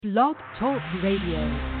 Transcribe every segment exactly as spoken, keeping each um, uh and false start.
Blog Talk Radio.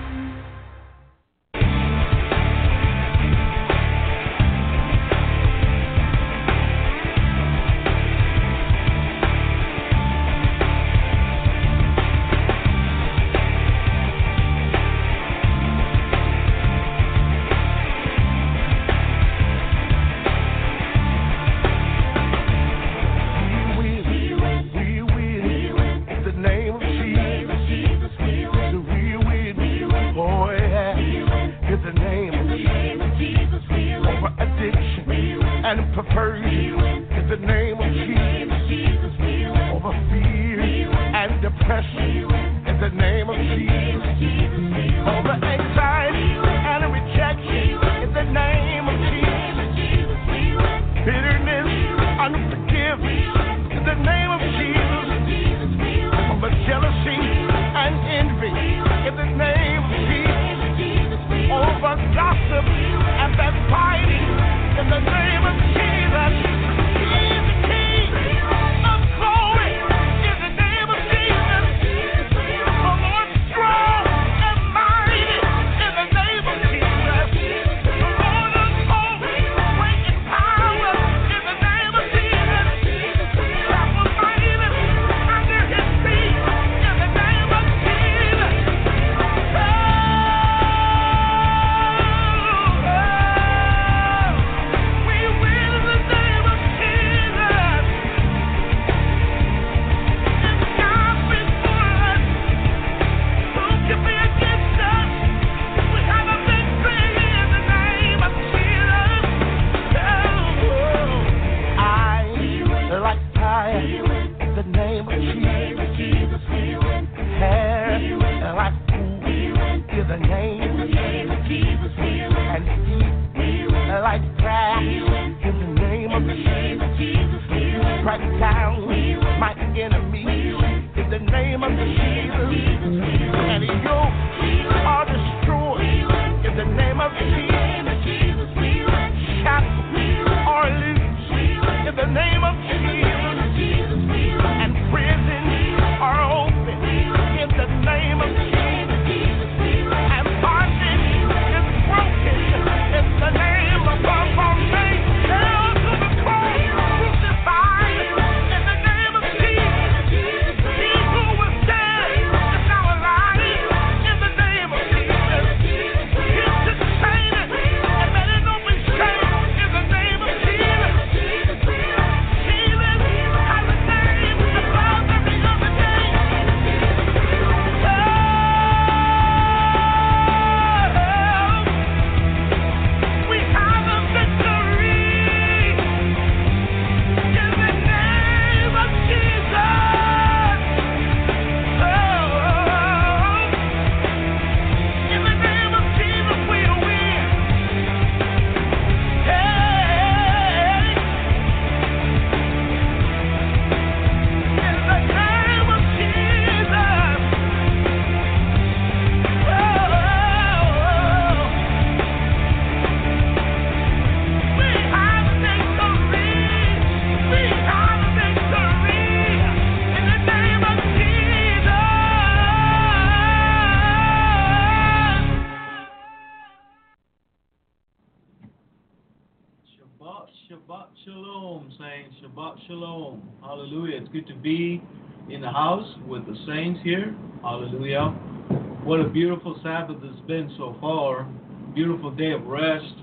Shalom. Hallelujah. It's good to be in the house with the saints here. Hallelujah. What a beautiful Sabbath it's been so far. Beautiful day of rest.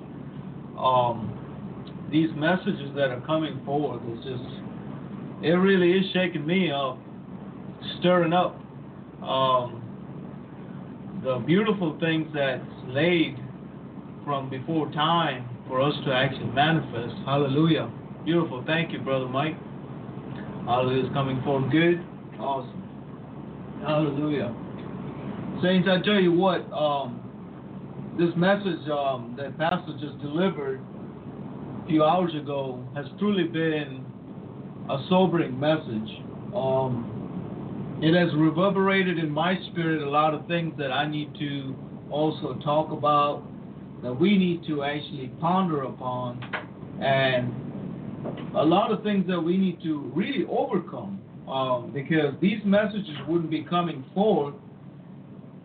Um, these messages that are coming forth, it's just, it really is shaking me up, stirring up um, the beautiful things that's laid from before time for us to actually manifest. Hallelujah. Beautiful. Thank you, Brother Mike. Hallelujah. It's coming forth good. Awesome. Hallelujah. Saints, I tell you what, um, this message um, that Pastor just delivered a few hours ago has truly been a sobering message. Um, it has reverberated in my spirit a lot of things that I need to also talk about, that we need to actually ponder upon, and a lot of things that we need to really overcome, um, because these messages wouldn't be coming forth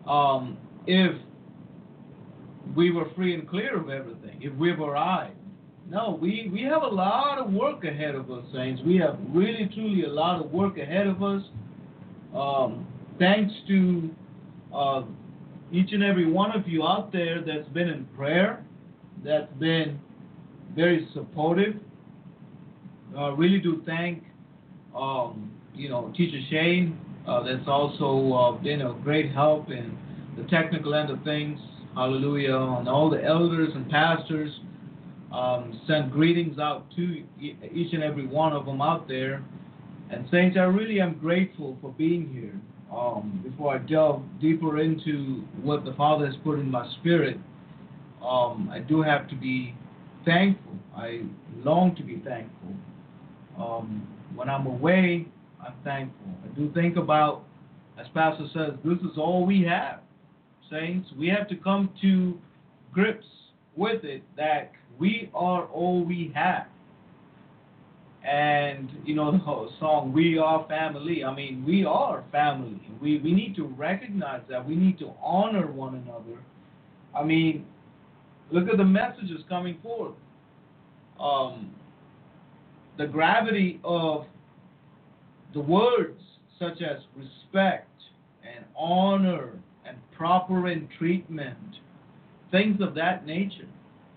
um, if we were free and clear of everything, if we were right. No, we, we have a lot of work ahead of us, saints. We have really, truly a lot of work ahead of us. Um, thanks to uh, each and every one of you out there that's been in prayer, that's been very supportive. Uh, really do thank, um, you know, Teacher Shane. Uh, that's also uh, been a great help in the technical end of things. Hallelujah. And all the elders and pastors. Um, send greetings out to each and every one of them out there. And saints, I really am grateful for being here. Um, before I delve deeper into what the Father has put in my spirit, um, I do have to be thankful. I long to be thankful. Um, when I'm away, I'm thankful. I do think about, as Pastor says, this is all we have. Saints, we have to come to grips with it that we are all we have. And, you know, the whole song, We Are Family. I mean, we are family. We, we need to recognize that. We need to honor one another. I mean, look at the messages coming forth. Um, the gravity of the words such as respect and honor and proper treatment, things of that nature.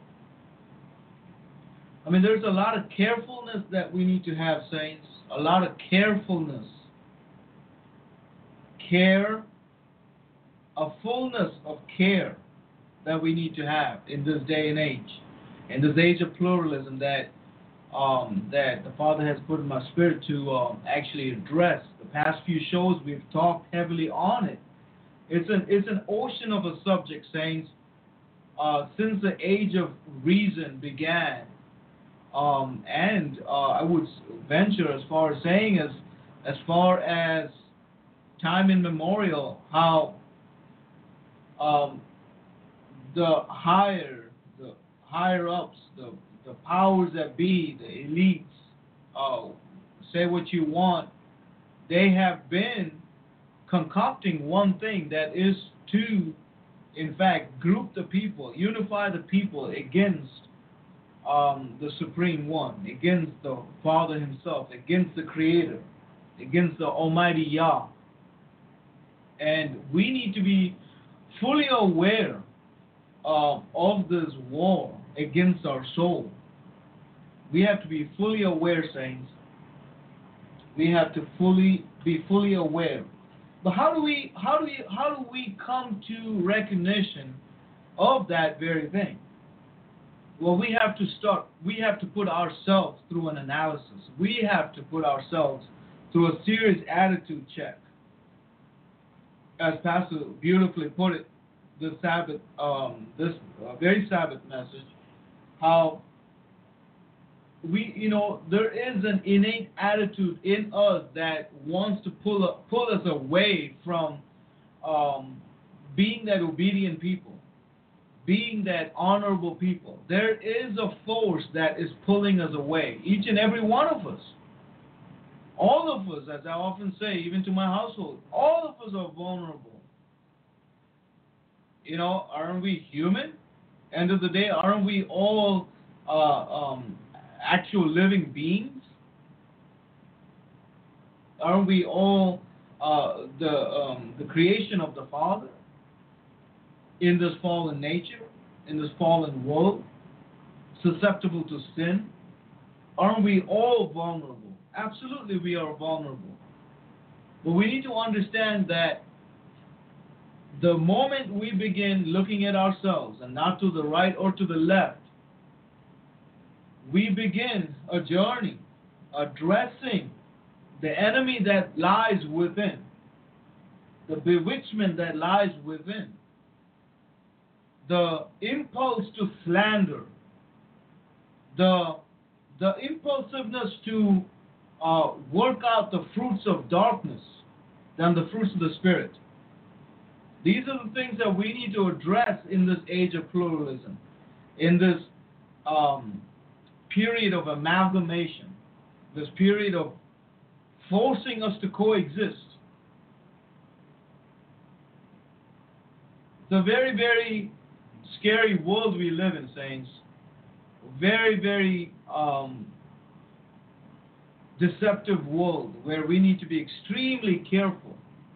I mean, there's a lot of carefulness that we need to have, saints. A lot of carefulness. Care. A fullness of care that we need to have in this day and age. In this age of pluralism that um, that the Father has put in my spirit to um, actually address. The past few shows we've talked heavily on it. It's an, it's an ocean of a subject, saints. Uh, since the age of reason began, Um, and uh, I would venture as far as saying as as far as time immemorial, how um, the higher the higher ups, the the powers that be, the elites, uh, say what you want, they have been concocting one thing, that is to, in fact, group the people, unify the people against Um, the Supreme One, against the Father Himself, against the Creator, against the Almighty Yah. And we need to be fully aware uh, of this war against our soul. We have to be fully aware, saints. We have to fully be fully aware. But how do we how do we how do we come to recognition of that very thing? Well, we have to start, we have to put ourselves through an analysis. We have to put ourselves through a serious attitude check. As Pastor beautifully put it, this Sabbath, um, this uh, very Sabbath message, how we, you know, there is an innate attitude in us that wants to pull, up, pull us away from um, being that obedient people. Being that honorable people. There is a force that is pulling us away, each and every one of us. All of us, as I often say, even to my household, all of us are vulnerable. You know, aren't we human? End of the day, aren't we all uh, um, actual living beings? Aren't we all uh, the um, the creation of the Father? In this fallen nature, in this fallen world, susceptible to sin? Aren't we all vulnerable? Absolutely, we are vulnerable. But we need to understand that the moment we begin looking at ourselves and not to the right or to the left, we begin a journey addressing the enemy that lies within, the bewitchment that lies within, the impulse to slander, the the impulsiveness to uh, work out the fruits of darkness than the fruits of the Spirit. These are the things that we need to address in this age of pluralism, in this um, period of amalgamation, this period of forcing us to coexist. It's a very, very scary world we live in, saints. Very, very um, deceptive world where we need to be extremely careful.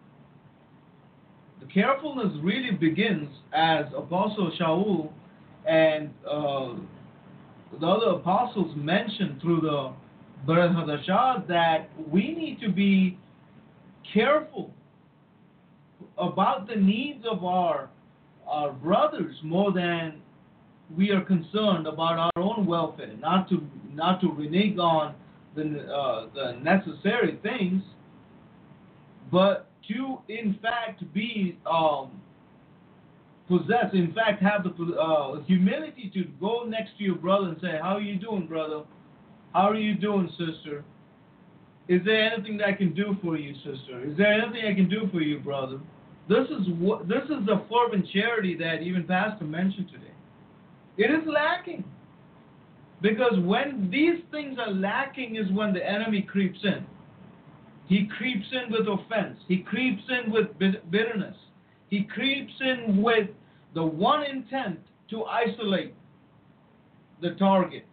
The carefulness really begins as Apostle Shaul and uh, the other apostles mentioned through the Brit Hadashah that we need to be careful about the needs of our our brothers more than we are concerned about our own welfare. Not to not to renege on the uh, the necessary things, but to in fact be um, possess, in fact have the uh, humility to go next to your brother and say, "How are you doing, brother? How are you doing, sister? Is there anything that I can do for you, sister? Is there anything I can do for you, brother?" This is what this is the fervent charity that even Pastor mentioned today. It is lacking. Because when these things are lacking is when the enemy creeps in. He creeps in with offense. He creeps in with bitterness. He creeps in with the one intent to isolate the target.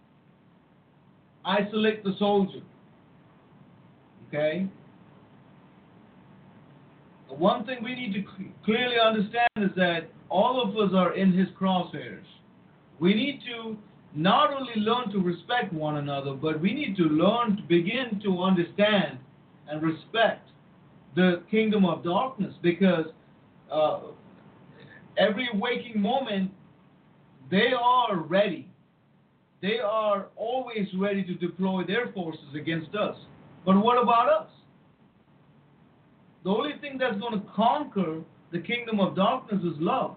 Isolate the soldier. Okay? The one thing we need to clearly understand is that all of us are in his crosshairs. We need to not only learn to respect one another, but we need to learn to begin to understand and respect the kingdom of darkness, because uh, every waking moment, they are ready. They are always ready to deploy their forces against us. But what about us? The only thing that's going to conquer the kingdom of darkness is love.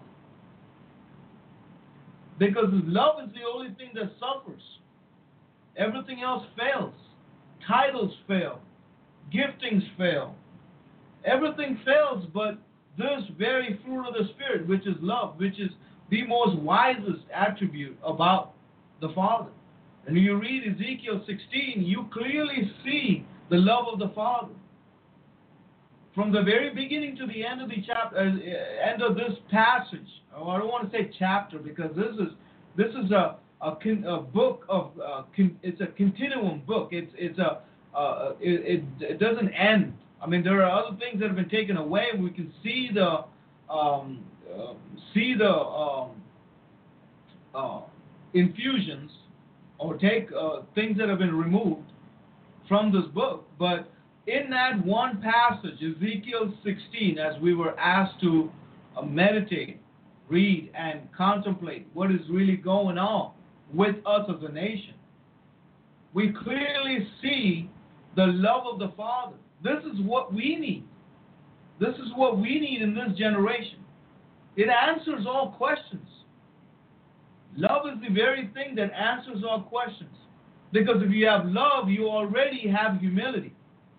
Because love is the only thing that suffers. Everything else fails. Titles fail. Giftings fail. Everything fails but this very fruit of the Spirit, which is love, which is the most wisest attribute about the Father. And when you read Ezekiel sixteen, you clearly see the love of the Father. From the very beginning to the end of the chapter, uh, end of this passage, oh, I don't want to say chapter because this is this is a a, con, a book of uh, con, it's a continuum book. It's it's a uh, it, it it doesn't end. I mean, there are other things that have been taken away. We can see the um, uh, see the um, uh, infusions or take uh, things that have been removed from this book, but in that one passage, Ezekiel sixteen, as we were asked to uh, meditate, read, and contemplate what is really going on with us as a nation, we clearly see the love of the Father. This is what we need. This is what we need in this generation. It answers all questions. Love is the very thing that answers all questions. Because if you have love, you already have humility.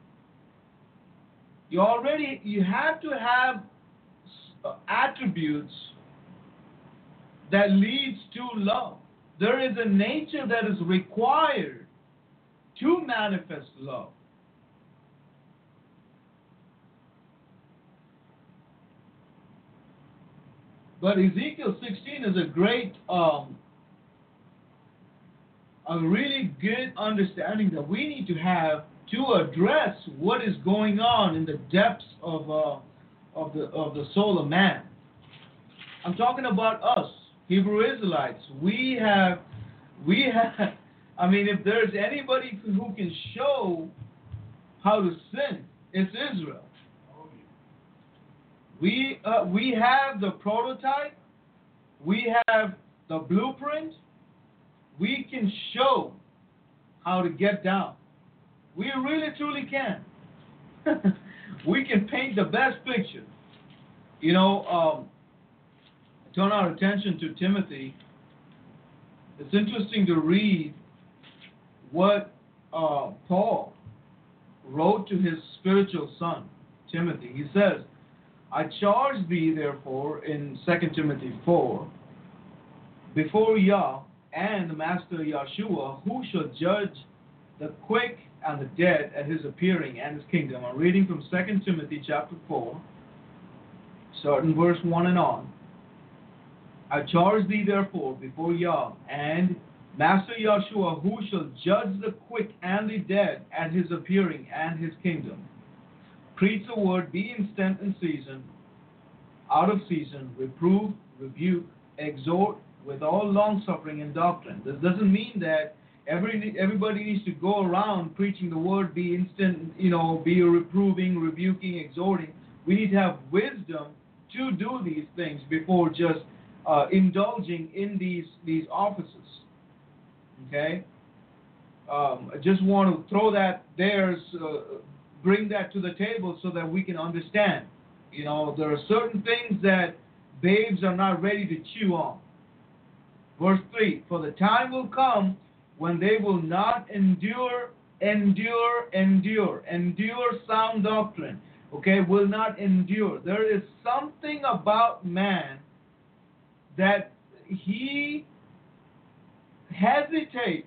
You already, you have to have attributes that leads to love. There is a nature that is required to manifest love. But Ezekiel sixteen is a great, um, a really good understanding that we need to have to address what is going on in the depths of uh, of the of the soul of man. I'm talking about us, Hebrew Israelites. We have, we have. I mean, if there's anybody who can show how to sin, it's Israel. We uh, we have the prototype. We have the blueprint. We can show how to get down. We really, truly can. We can paint the best picture. You know, um, turn our attention to Timothy. It's interesting to read what uh, Paul wrote to his spiritual son, Timothy. He says, I charge thee, therefore, in Second Timothy four, before Yah and the Master Yahshua, who shall judge the quick and the dead at his appearing and his kingdom. I'm reading from Second Timothy chapter four, Starting verse one and on. I charge thee therefore before Yah and Master Yahshua, who shall judge the quick and the dead at his appearing and his kingdom. Preach the word, be instant in season, out of season, reprove, rebuke, exhort with all long-suffering and doctrine. This doesn't mean that every everybody needs to go around preaching the word, be instant, you know, be reproving, rebuking, exhorting. We need to have wisdom to do these things before just uh, indulging in these these offices. Okay? Um, I just want to throw that there, uh, bring that to the table so that we can understand. You know, there are certain things that babes are not ready to chew on. Verse three, for the time will come when they will not endure, endure, endure, endure sound doctrine. Okay, will not endure. There is something about man that he hesitates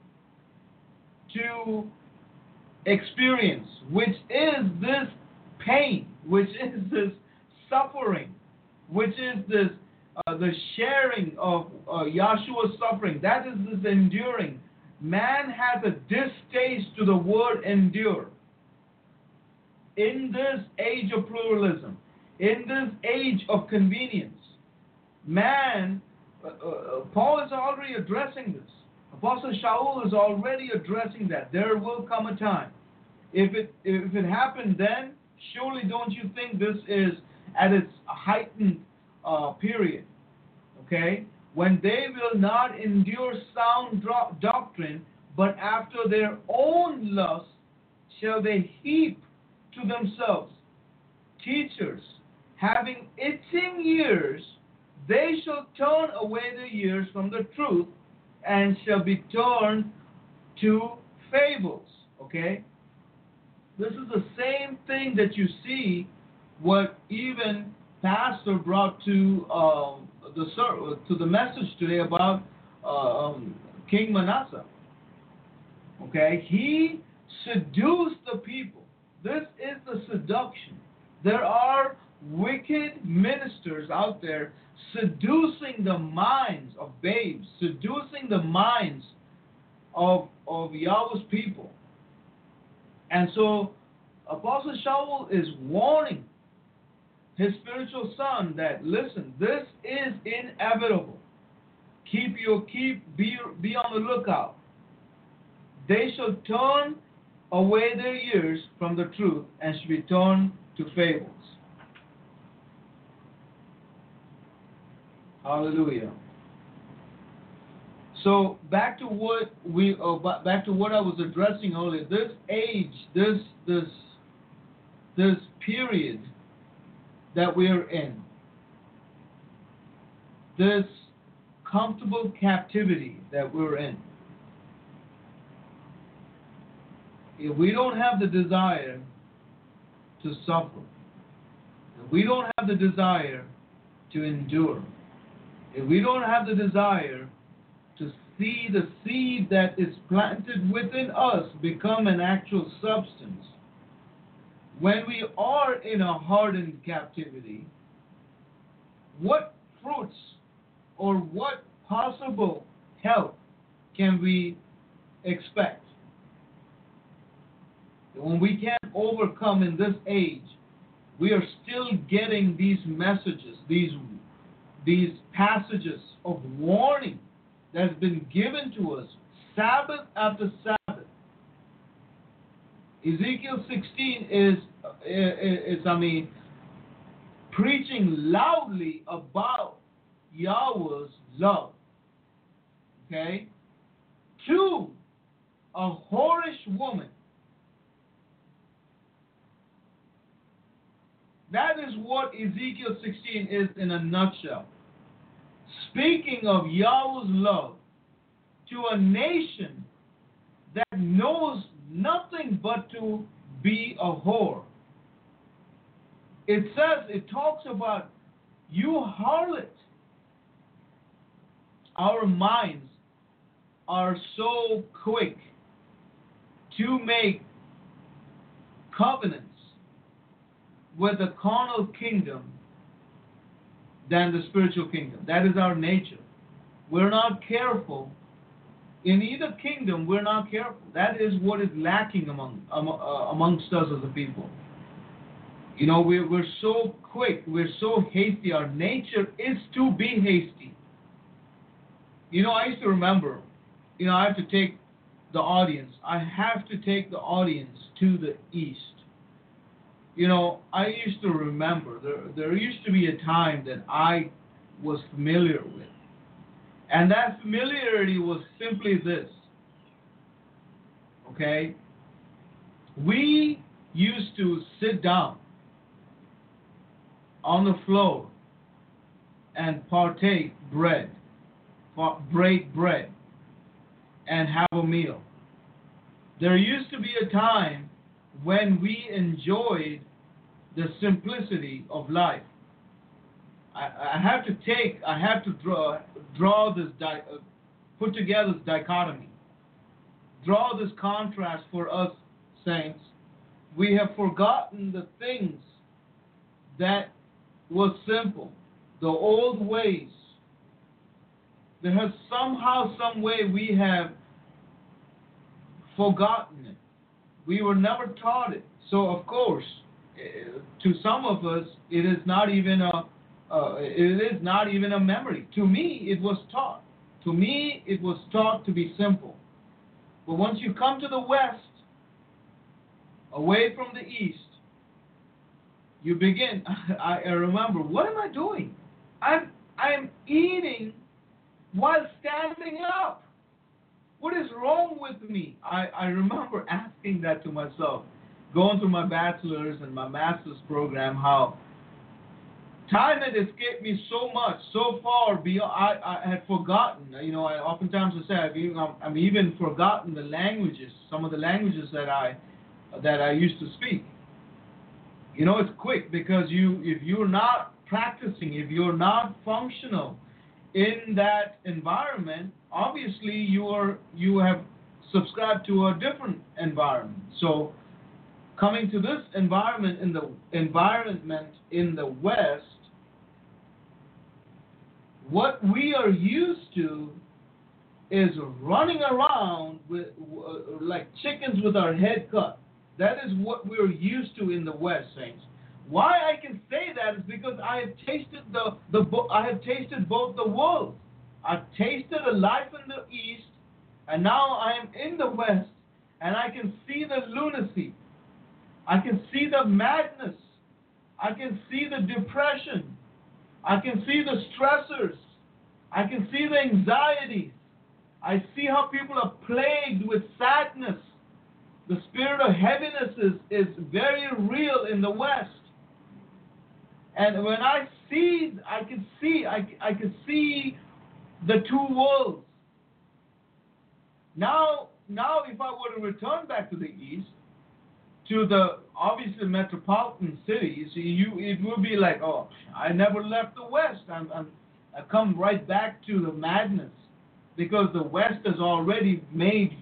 to experience, which is this pain, which is this suffering, which is this uh, the sharing of uh, Yahshua's suffering. That is this enduring. Man has a distaste to the word endure. In this age of pluralism, in this age of convenience, man, uh, uh, Paul is already addressing this. Apostle Shaul is already addressing that. There will come a time. If it if it happened then, surely don't you think this is at its heightened uh, period? Okay? When they will not endure sound dro- doctrine, but after their own lust shall they heap to themselves teachers, having itching ears, they shall turn away their ears from the truth and shall be turned to fables. Okay? This is the same thing that you see what even Pastor brought to um, the to the message today about uh, um, King Manasseh. Okay? He seduced the people. This is the seduction. There are wicked ministers out there seducing the minds of babes, seducing the minds of, of Yahweh's people. And so Apostle Shaul is warning his spiritual son that, listen, this is inevitable. Keep your keep be be on the lookout. They shall turn away their ears from the truth and shall be turned to fables. Hallelujah. So back to what we uh, back to what I was addressing earlier. This age, this this this period that we are in, this comfortable captivity that we're in. If we don't have the desire to suffer, if we don't have the desire to endure, if we don't have the desire to see the seed that is planted within us become an actual substance, when we are in a hardened captivity, what fruits or what possible help can we expect? When we can't overcome in this age, we are still getting these messages, these these passages of warning that has been given to us Sabbath after Sabbath. Ezekiel sixteen is, is I mean, preaching loudly about Yahweh's love. Okay? To a whorish woman. That is what Ezekiel sixteen is in a nutshell. Speaking of Yahweh's love to a nation that knows nothing but to be a whore. It says, it talks about you harlot. Our minds are so quick to make covenants with the carnal kingdom than the spiritual kingdom. That is our nature. We're not careful. In either kingdom, we're not careful. That is what is lacking among, among uh, amongst us as a people. You know, we're, we're so quick, we're so hasty. Our nature is to be hasty. You know, I used to remember, you know, I have to take the audience, I have to take the audience to the east. You know, I used to remember, there, there used to be a time that I was familiar with. And that familiarity was simply this. Okay? We used to sit down on the floor and partake bread, break bread, and have a meal. There used to be a time when we enjoyed the simplicity of life. I, I have to take, I have to draw, draw this, di, uh, put together this dichotomy, draw this contrast for us saints. We have forgotten the things that was simple, the old ways. There has somehow, some way we have forgotten it. We were never taught it. So of course, to some of us, it is not even a uh, it is not even a memory. To me, it was taught. To me, it was taught to be simple. But once you come to the West, away from the East, you begin. I, I remember, what am I doing? I'm I'm eating while standing up. What is wrong with me? I, I remember asking that to myself, going through my bachelor's and my master's program, how time had escaped me so much, so far beyond, I, I had forgotten, you know, I oftentimes I say, I've even, I've even forgotten the languages, some of the languages that I, that I used to speak. You know, it's quick because you, if you're not practicing, if you're not functional in that environment, obviously you are, you have subscribed to a different environment. So coming to this environment in the environment in the West, what we are used to is running around with uh, like chickens with our head cut. That is what we're used to in the West, saints. Why I can say that is because I have tasted the the I have tasted both the worlds. I've tasted a life in the East, and now I am in the West, and I can see the lunacy. I can see the madness. I can see the depression. I can see the stressors. I can see the anxieties. I see how people are plagued with sadness. The spirit of heaviness is, is very real in the West. And when I see, I can see, I, I can see the two worlds. Now, now, if I were to return back to the East, to the obviously metropolitan cities, you it would be like, oh, I never left the West. I'm, I'm I come right back to the madness because the West has already made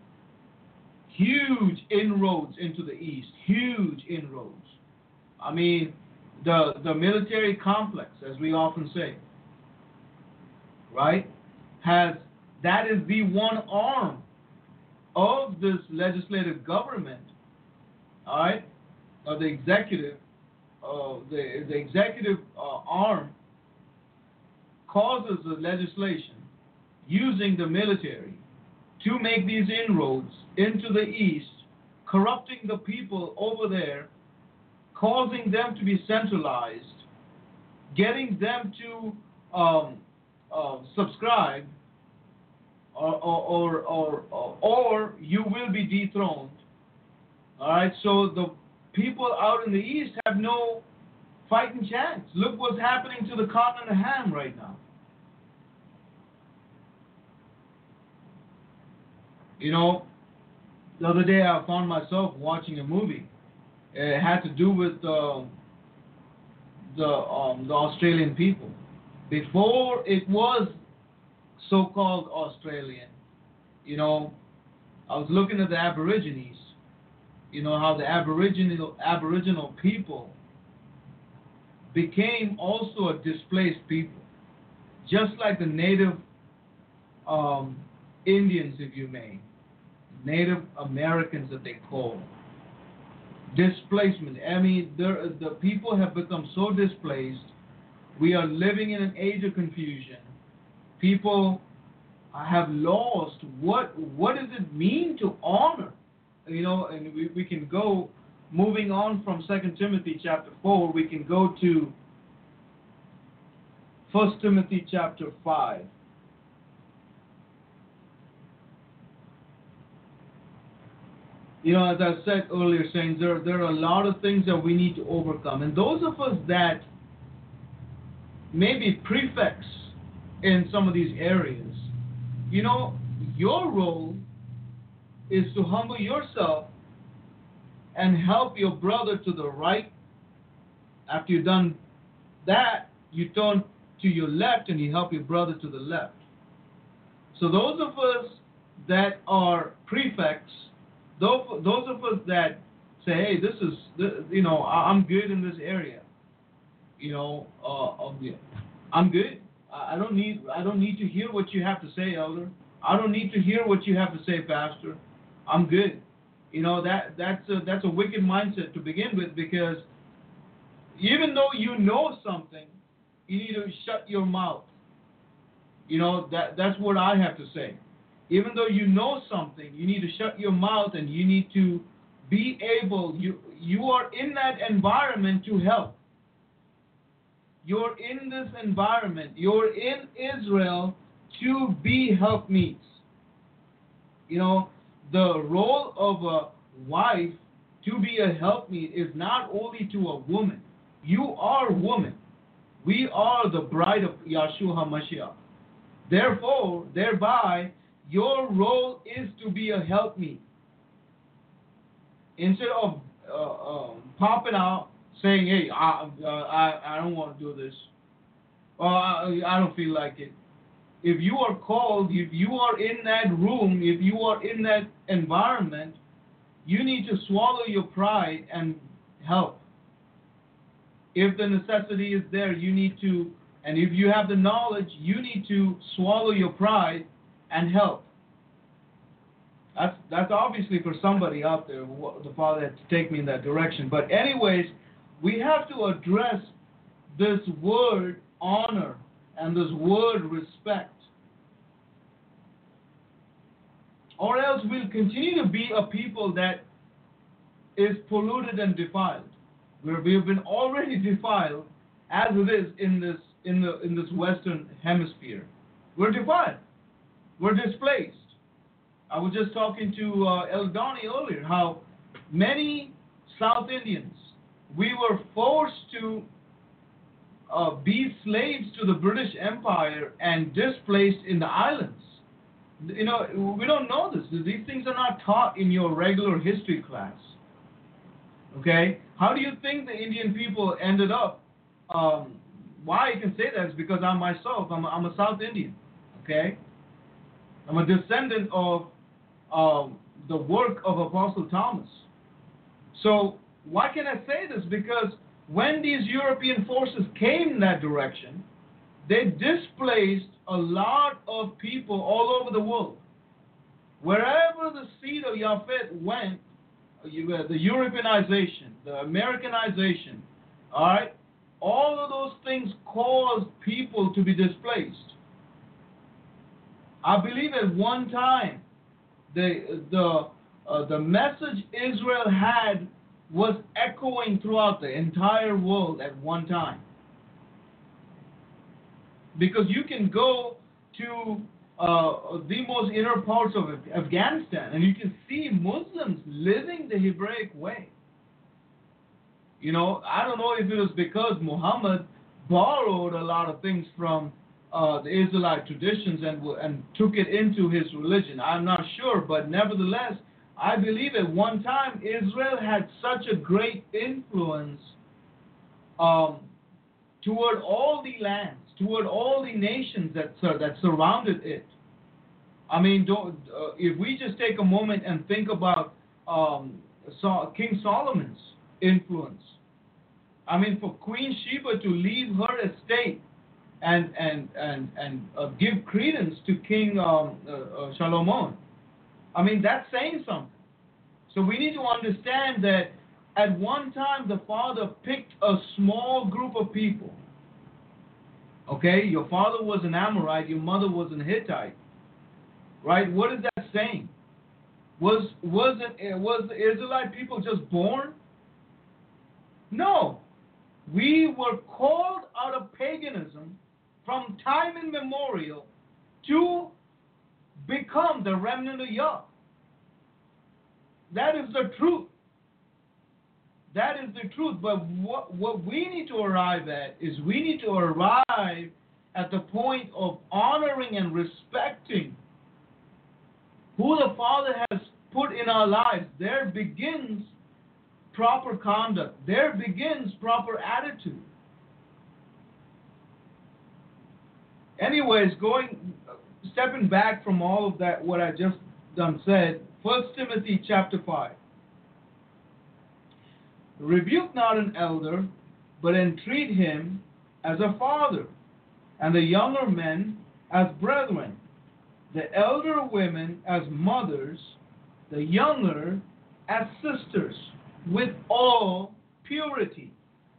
huge inroads into the East, huge inroads. I mean, the the military complex, as we often say, right, has that is the one arm of this legislative government. All right, uh, the executive, uh, the the executive uh, arm causes the legislation using the military to make these inroads into the East, corrupting the people over there, causing them to be centralized, getting them to um, uh, subscribe, or or, or or or you will be dethroned. All right, so the people out in the East have no fighting chance. Look what's happening to the continent of Ham right now. You know, the other day I found myself watching a movie. It had to do with uh, the um, the Australian people. Before it was so-called Australian, you know, I was looking at the Aborigines. You know how the Aboriginal Aboriginal people became also a displaced people, just like the native um, Indians, if you may, Native Americans that they call. Displacement. I mean, the people have become so displaced. We are living in an age of confusion. People have lost what what does it mean to honor? You know, and we, we can go, moving on from Second Timothy chapter four, we can go to First Timothy chapter five. You know, as I said earlier, saying there, there are a lot of things that we need to overcome. And those of us that may be prefects in some of these areas, you know, your role is to humble yourself and help your brother to the right. After you've done that, you turn to your left and you help your brother to the left. So those of us that are prefects, those, those of us that say, hey, this is, you know, I'm good in this area. You know, uh, I'm good. I don't need, I don't need to hear what you have to say, elder. I don't need to hear what you have to say, pastor. I'm good. You know, that that's a, that's a wicked mindset to begin with, because even though you know something, you need to shut your mouth. You know, that that's what I have to say. Even though you know something, you need to shut your mouth, and you need to be able, you you are in that environment to help. You're in this environment. You're in Israel to be helpmeets. You know, the role of a wife to be a helpmeet is not only to a woman. You are woman. We are the bride of Yahshua HaMashiach. Therefore, thereby, your role is to be a helpmeet. Instead of uh, uh, popping out, saying, hey, I, uh, I, I don't want to do this, or I, I don't feel like it. If you are called, if you are in that room, if you are in that environment, you need to swallow your pride and help. If the necessity is there, you need to, and if you have the knowledge, you need to swallow your pride and help. That's that's obviously for somebody out there, the Father had to take me in that direction. But anyways, we have to address this word honor and this word respect, or else we'll continue to be a people that is polluted and defiled, where we have been already defiled as it is in this in the in this Western Hemisphere. We're defiled. We're displaced. I was just talking to uh, El Donnie earlier how many South Indians, we were forced to uh, be slaves to the British Empire and displaced in the islands. You know, we don't know this. These things are not taught in your regular history class. Okay? How do you think the Indian people ended up? Um, why I can say that is because I'm myself, I'm a, I'm a South Indian. Okay? I'm a descendant of um, the work of Apostle Thomas. So why can I say this? Because when these European forces came in that direction, they displaced a lot of people all over the world. Wherever the seed of Yafet went, the Europeanization, the Americanization, all right, all of those things caused people to be displaced. I believe at one time, the the uh, the message Israel had was echoing throughout the entire world at one time. Because you can go to uh, the most inner parts of Afghanistan and you can see Muslims living the Hebraic way. You know, I don't know if it was because Muhammad borrowed a lot of things from uh, the Israelite traditions and and took it into his religion. I'm not sure, but nevertheless, I believe at one time Israel had such a great influence um, toward all the lands, toward all the nations that uh, that surrounded it. I mean, don't, uh, if we just take a moment and think about um, so, King Solomon's influence, I mean, for Queen Sheba to leave her estate and and and and uh, give credence to King um, uh, uh, Solomon. I mean, that's saying something. So we need to understand that at one time the father picked a small group of people. Okay, your father was an Amorite, your mother was an Hittite. Right? What is that saying? Was was it was the Israelite people just born? No. We were called out of paganism from time immemorial to become the remnant of Yah. That is the truth. That is the truth. But what, what we need to arrive at is we need to arrive at the point of honoring and respecting who the Father has put in our lives. There begins proper conduct. There begins proper attitude. Anyways, going, stepping back from all of that, what I just done said, First Timothy chapter five. Rebuke not an elder, but entreat him as a father, and the younger men as brethren, the elder women as mothers, the younger as sisters, with all purity.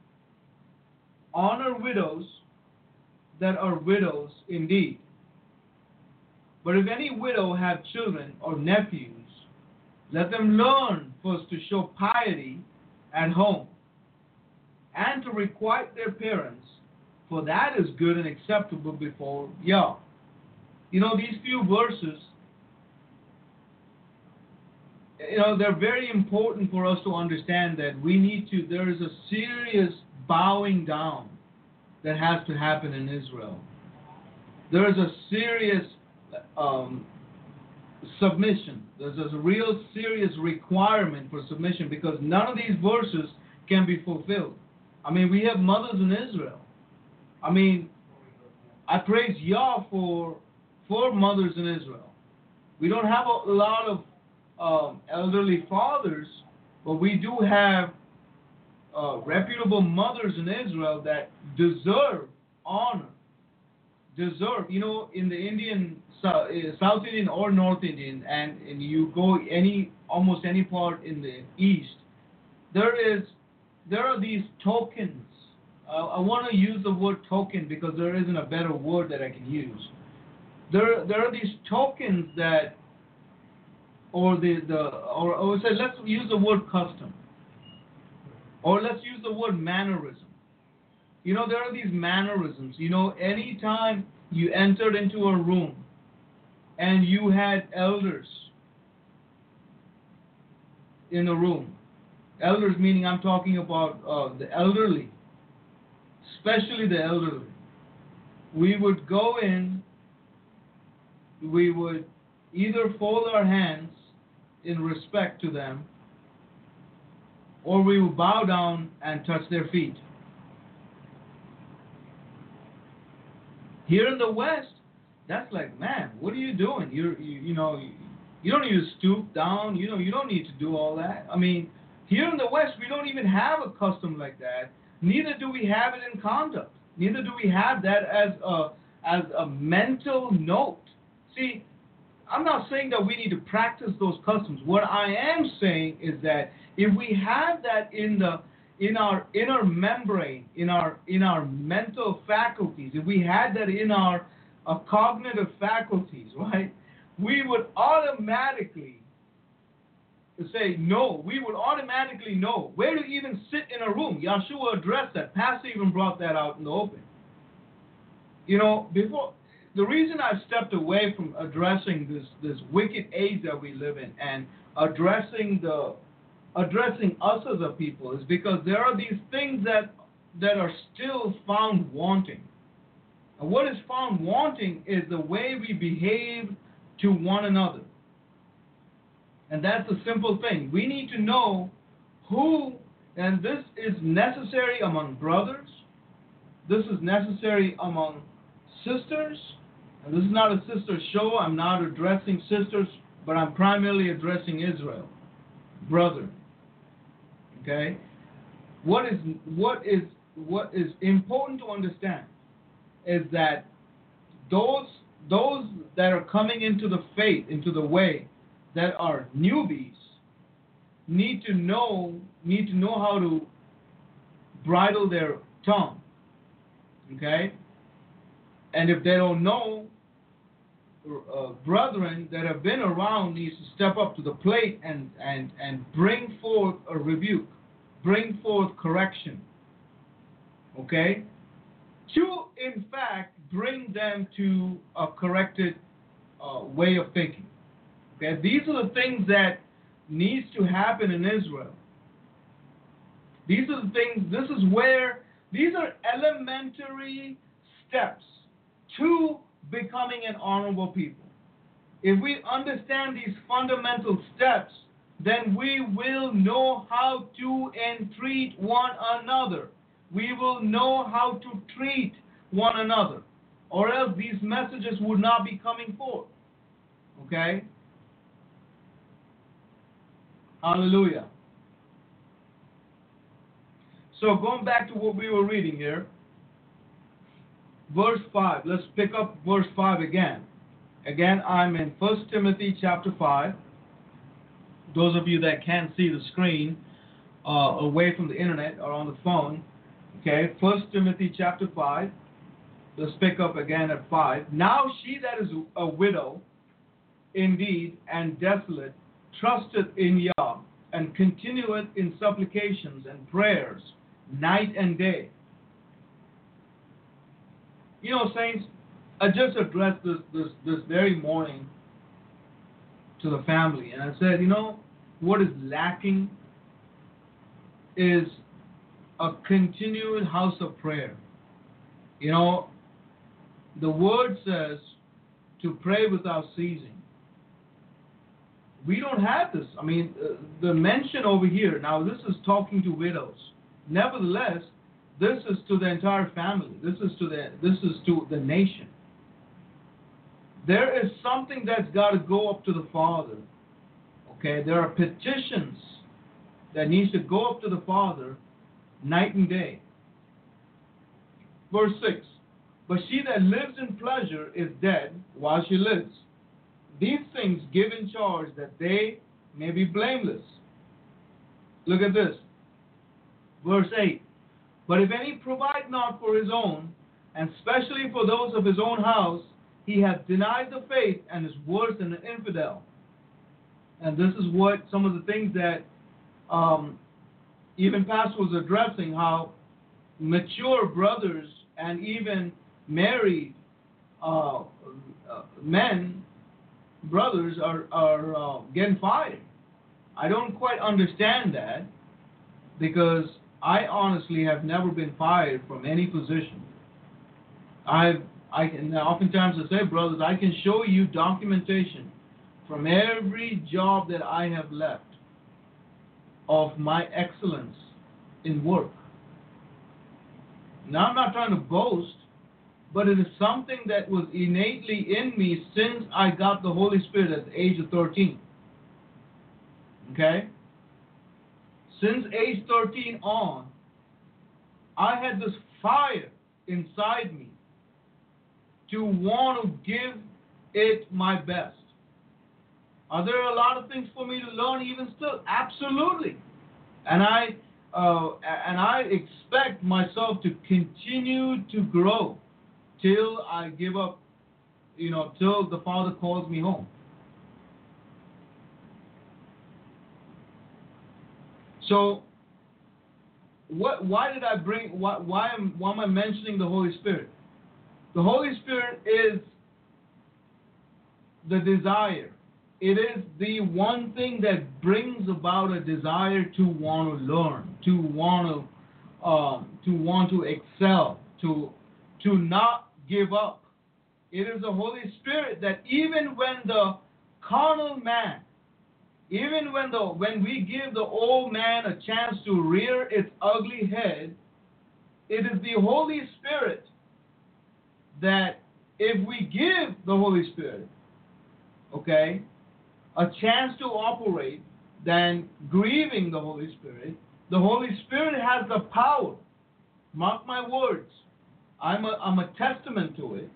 Honor widows that are widows indeed. But if any widow have children or nephews, let them learn first to show piety at home, and to requite their parents, for that is good and acceptable before Yah. You know, these few verses, you know, they're very important for us to understand that we need to, there is a serious bowing down that has to happen in Israel. There is a serious um, submission. There's a real serious requirement for submission, because none of these verses can be fulfilled. I mean, we have mothers in Israel. I mean, I praise Yah for, for mothers in Israel. We don't have a lot of um, elderly fathers, but we do have uh, reputable mothers in Israel that deserve honor. Deserve, you know, in the Indian, South Indian or North Indian, and, and you go any, almost any part in the East, there is, there are these tokens. Uh, I want to use the word token because there isn't a better word that I can use. There, there are these tokens that, or the, the, or, or say, let's use the word custom, or let's use the word mannerism. You know, there are these mannerisms. You know, anytime you entered into a room and you had elders in the room, elders meaning I'm talking about uh, the elderly, especially the elderly, we would go in, we would either fold our hands in respect to them, or we would bow down and touch their feet. Here in the West, that's like, man, what are you doing? You're, you, you know, you don't need to stoop down. You know, you don't need to do all that. I mean, here in the West, we don't even have a custom like that. Neither do we have it in conduct. Neither do we have that as a, as a mental note. See, I'm not saying that we need to practice those customs. What I am saying is that if we have that in the in our inner membrane, in our in our mental faculties, if we had that in our uh, cognitive faculties, right, we would automatically say no. We would automatically know where to even sit in a room. Yahshua addressed that. Pastor even brought that out in the open. You know, before the reason I stepped away from addressing this this wicked age that we live in and addressing the addressing us as a people is because there are these things that that are still found wanting. And what is found wanting is the way we behave to one another. And that's a simple thing. We need to know who, and this is necessary among brothers, this is necessary among sisters, and this is not a sister show. I'm not addressing sisters, but I'm primarily addressing Israel. Brother. Okay? what is what is what is important to understand is that those those that are coming into the faith, into the way, that are newbies, need to know need to know how to bridle their tongue. Okay? And if they don't know, uh, brethren that have been around needs to step up to the plate and, and, and bring forth a rebuke, bring forth correction. Okay? To, in fact, bring them to a corrected uh, way of thinking. Okay? These are the things that needs to happen in Israel. These are the things, this is where, these are elementary steps to becoming an honorable people. If we understand these fundamental steps, then we will know how to entreat one another. We will know how to treat one another, or else these messages would not be coming forth. Okay? Hallelujah. So going back to what we were reading here, verse five. Let's pick up verse five again. Again, I'm in First Timothy chapter five. Those of you that can't see the screen uh, away from the internet or on the phone, okay, First Timothy chapter five. Let's pick up again at five. Now she that is a widow, indeed, and desolate, trusteth in Yah, and continueth in supplications and prayers, night and day. You know, saints, I just addressed this, this, this very morning to the family, and I said, you know, what is lacking is a continued house of prayer. You know, the word says to pray without ceasing. We don't have this. I mean, uh, the mention over here, now this is talking to widows. Nevertheless, this is to the entire family. This is to the this is to the nation. There is something that's got to go up to the Father. Okay, there are petitions that needs to go up to the Father night and day. Verse six. But she that lives in pleasure is dead while she lives. These things give in charge that they may be blameless. Look at this. Verse eight. But if any provide not for his own, and especially for those of his own house, he hath denied the faith and is worse than an infidel. And this is what some of the things that um, even Pastor was addressing, how mature brothers and even married uh, uh, men, brothers, are, are uh, getting fired. I don't quite understand that, because I honestly have never been fired from any position. I've, I can, oftentimes I say, brothers, I can show you documentation from every job that I have left of my excellence in work. Now, I'm not trying to boast, but it is something that was innately in me since I got the Holy Spirit at the age of thirteen. Okay? Since age thirteen on, I had this fire inside me to want to give it my best. Are there a lot of things for me to learn even still? Absolutely. And I uh, and I expect myself to continue to grow till I give up, you know, till the Father calls me home. So, what? Why did I bring? Why? Why am? Why am I mentioning the Holy Spirit? The Holy Spirit is the desire. It is the one thing that brings about a desire to want to learn, to want to, um, to want to excel, to, to not give up. It is the Holy Spirit that even when the carnal man, even when the when we give the old man a chance to rear its ugly head, it is the Holy Spirit that, if we give the Holy Spirit, okay, a chance to operate, than grieving the Holy Spirit, The Holy Spirit has the power. Mark my words. I'm a, I'm a testament to it.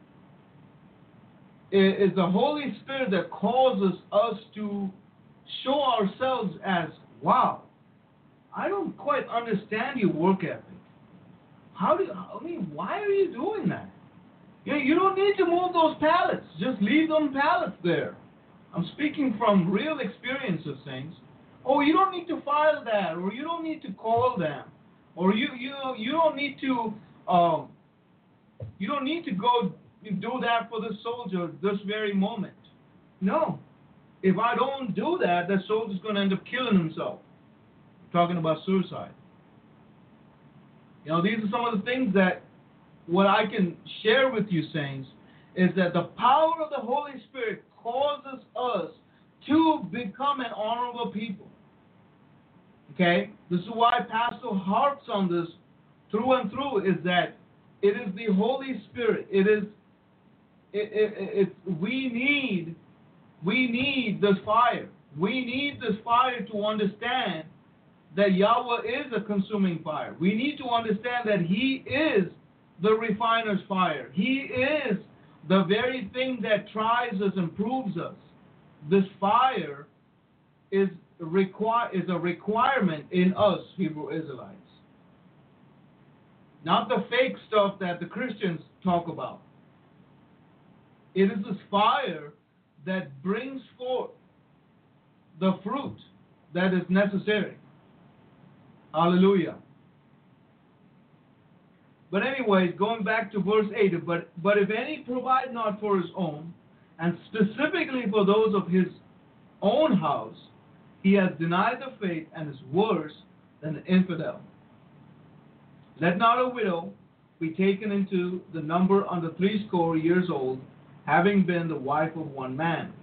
It is the Holy Spirit that causes us to show ourselves as, wow, I don't quite understand your work ethic. How do you, I mean, why are you doing that? You, you don't need to move those pallets. Just leave them pallets there. I'm speaking from real experience of things. Oh, you don't need to file that, or you don't need to call them, or you you you don't need to um, you don't need to go do that for the soldier this very moment. No, if I don't do that, that soldier's going to end up killing himself. I'm talking about suicide. You know, these are some of the things that what I can share with you, saints, is that the power of the Holy Spirit causes us to become an honorable people. Okay? This is why Pastor harps on this through and through, is that it is the Holy Spirit. It is, it, it, it, we need, we need this fire. We need this fire to understand that Yahweh is a consuming fire. We need to understand that He is the refiner's fire. He is the very thing that tries us and proves us. This fire is require is a requirement in us, Hebrew Israelites. Not the fake stuff that the Christians talk about. It is this fire that brings forth the fruit that is necessary. Hallelujah. But anyways, going back to verse eight, but, but if any provide not for his own, and specifically for those of his own house, he has denied the faith and is worse than the infidel. Let not a widow be taken into the number under threescore years old, having been the wife of one man,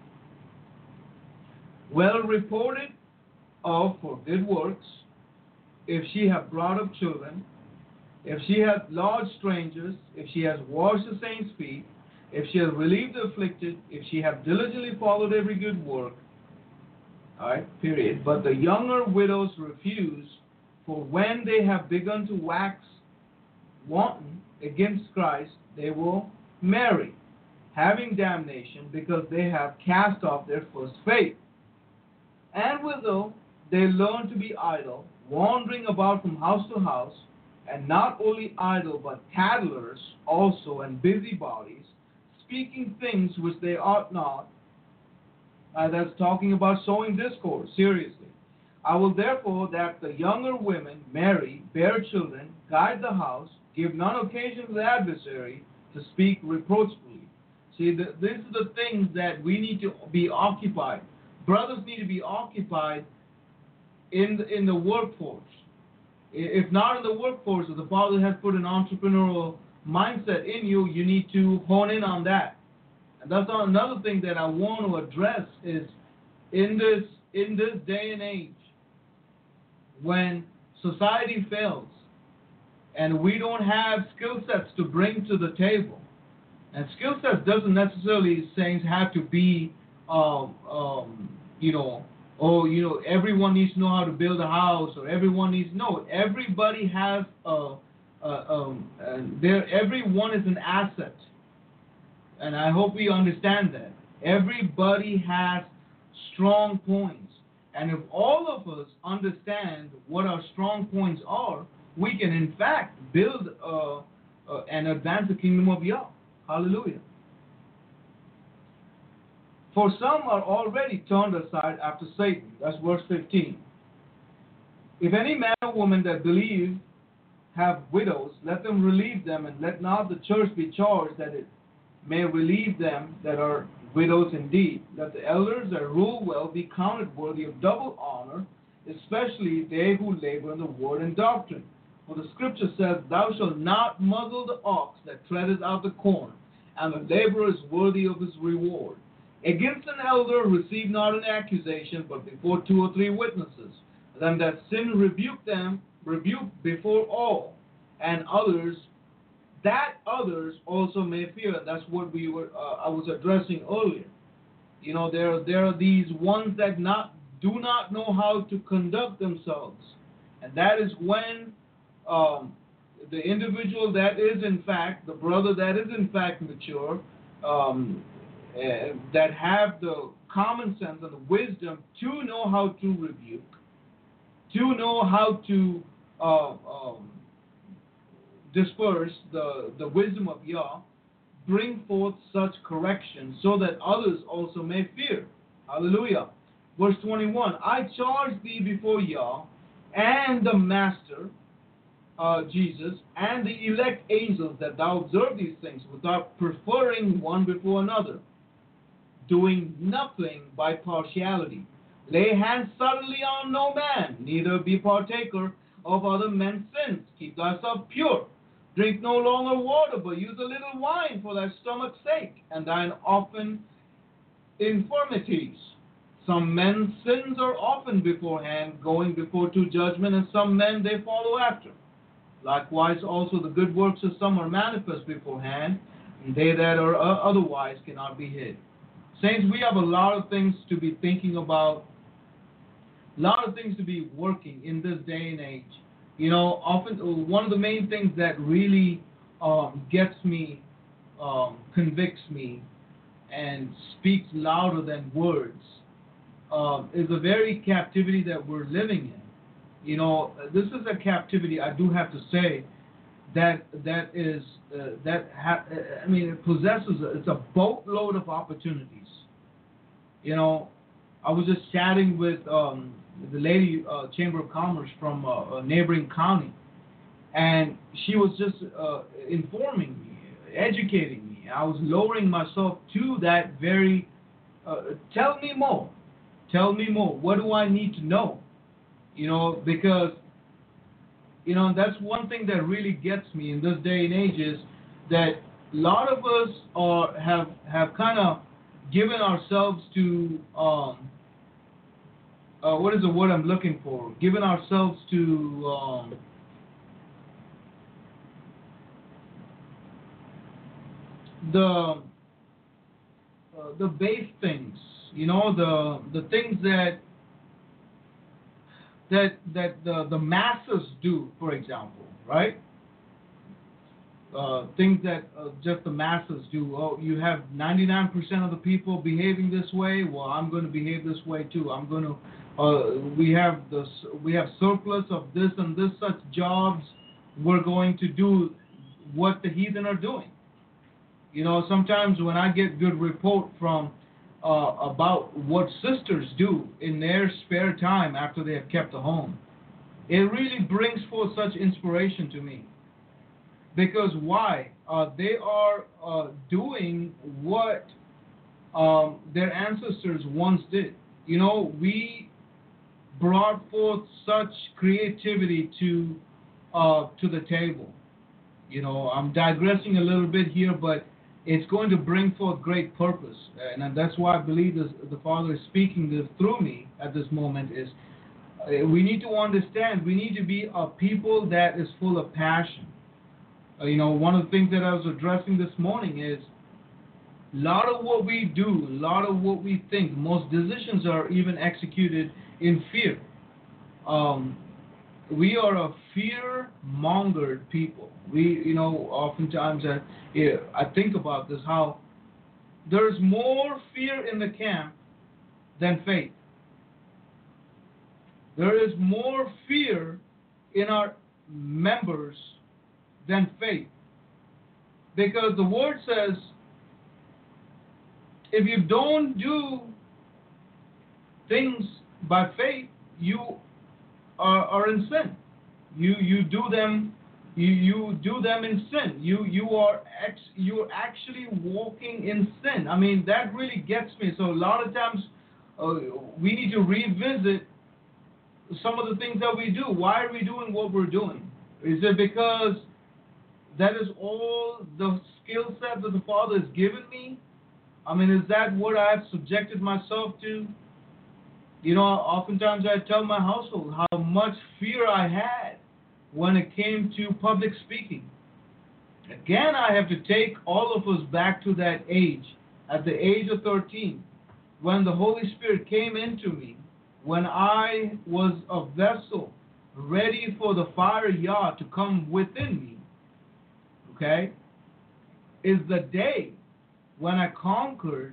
well reported of for good works, if she have brought up children, if she hath lodged strangers, if she has washed the saints' feet, if she has relieved the afflicted, if she have diligently followed every good work. All right, period. But the younger widows refuse, for when they have begun to wax wanton against Christ, they will marry, having damnation, because they have cast off their first faith. And withal, they learn to be idle, wandering about from house to house, and not only idle, but tattlers also, and busybodies, speaking things which they ought not. Uh, that's talking about sowing discord, seriously. I will therefore that the younger women marry, bear children, guide the house, give none occasion to the adversary to speak reproachfully. See, the, these are the things that we need to be occupied. Brothers need to be occupied in the, in the workforce. If not in the workforce, if the Father has put an entrepreneurial mindset in you, you need to hone in on that. And that's another thing that I want to address is in this in this day and age, when society fails and we don't have skill sets to bring to the table, and skill sets doesn't necessarily saying have to be, um, um, you know, oh, you know, everyone needs to know how to build a house, or everyone needs no. Everybody has a, a um, and there. Everyone is an asset, and I hope we understand that. Everybody has strong points, and if all of us understand what our strong points are, we can in fact build uh, uh, and advance the kingdom of Yah. Hallelujah. For some are already turned aside after Satan. That's verse fifteen. If any man or woman that believe have widows, let them relieve them, and let not the church be charged that it may relieve them that are widows indeed. Let the elders that rule well be counted worthy of double honor, especially they who labor in the word and doctrine. For the scripture says, thou shalt not muzzle the ox that treadeth out the corn, and the laborer is worthy of his reward. Against an elder receive not an accusation, but before two or three witnesses. Them that sin rebuke them, rebuke before all, and others, that others also may fear. That's what we were. Uh, I was addressing earlier. You know, there there are these ones that not do not know how to conduct themselves And that is when um, the individual that is in fact, the brother that is in fact mature, um, uh, that have the common sense and the wisdom to know how to rebuke, to know how to uh, um, disperse the, the wisdom of Yah, bring forth such correction so that others also may fear. Hallelujah. Verse twenty-one, I charge thee before Yah and the Master, uh, Jesus, and the elect angels that thou observe these things without preferring one before another, doing nothing by partiality. Lay hands suddenly on no man, neither be partaker of other men's sins. Keep thyself pure. Drink no longer water, but use a little wine for thy stomach's sake, and thine often infirmities. Some men's sins are often beforehand, going before to judgment, and some men they follow after. Likewise also the good works of some are manifest beforehand, and they that are uh, otherwise cannot be hid. Saints, we have a lot of things to be thinking about, a lot of things to be working in this day and age. You know, often one of the main things that really um, gets me, um, convicts me, and speaks louder than words uh, is the very captivity that we're living in. You know, this is a captivity, I do have to say, that that is uh, that ha- I mean, it possesses a, it's a boatload of opportunities. You know, I was just chatting with um, the lady uh, Chamber of Commerce from uh, a neighboring county, and she was just uh, informing me, educating me. I was lowering myself to that very. Uh, tell me more. Tell me more. What do I need to know? You know, because, you know, that's one thing that really gets me in this day and age is that a lot of us are have have kind of given ourselves to um, uh, what is the word I'm looking for? Given ourselves to um, the uh, the base things, you know, the the things that that that the, the masses do, for example, right? Uh, things that uh, just the masses do. Oh, you have ninety-nine percent of the people behaving this way. Well, I'm going to behave this way too. I'm going to. Uh, we have the we have surplus of this and this such jobs. We're going to do what the heathen are doing. You know, sometimes when I get good report from uh, about what sisters do in their spare time after they have kept a home, it really brings forth such inspiration to me. Because why? Uh, they are uh, doing what um, their ancestors once did. You know, we brought forth such creativity to uh, to the table. You know, I'm digressing a little bit here, but it's going to bring forth great purpose. And that's why I believe this, the Father is speaking this through me at this moment is uh, we need to understand, we need to be a people that is full of passion. Uh, you know, one of the things that I was addressing this morning is a lot of what we do, a lot of what we think, most decisions are even executed in fear. Um, we are a fear-mongered people. We, you know, oftentimes I, yeah, I think about this, how there's more fear in the camp than faith. There is more fear in our members than faith. Because the word says, if you don't do things by faith, you are, are in sin. You you do them you, you do them in sin. You you are ex, you're actually walking in sin. I mean, that really gets me. So a lot of times uh, we need to revisit some of the things that we do. Why are we doing what we're doing? Is it because that is all the skill set that the Father has given me? I mean, is that what I've subjected myself to? You know, oftentimes I tell my household how much fear I had when it came to public speaking. Again, I have to take all of us back to that age, at the age of thirteen, when the Holy Spirit came into me, when I was a vessel ready for the fire Yah to come within me, okay, is the day when I conquered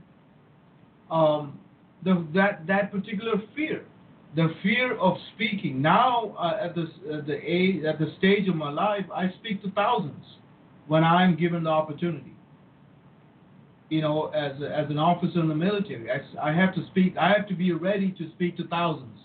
um, the, that that particular fear, the fear of speaking. Now, uh, at this uh, the age, at the stage of my life, I speak to thousands when I'm given the opportunity. You know, as a, as an officer in the military, I, I have to speak. I have to be ready to speak to thousands.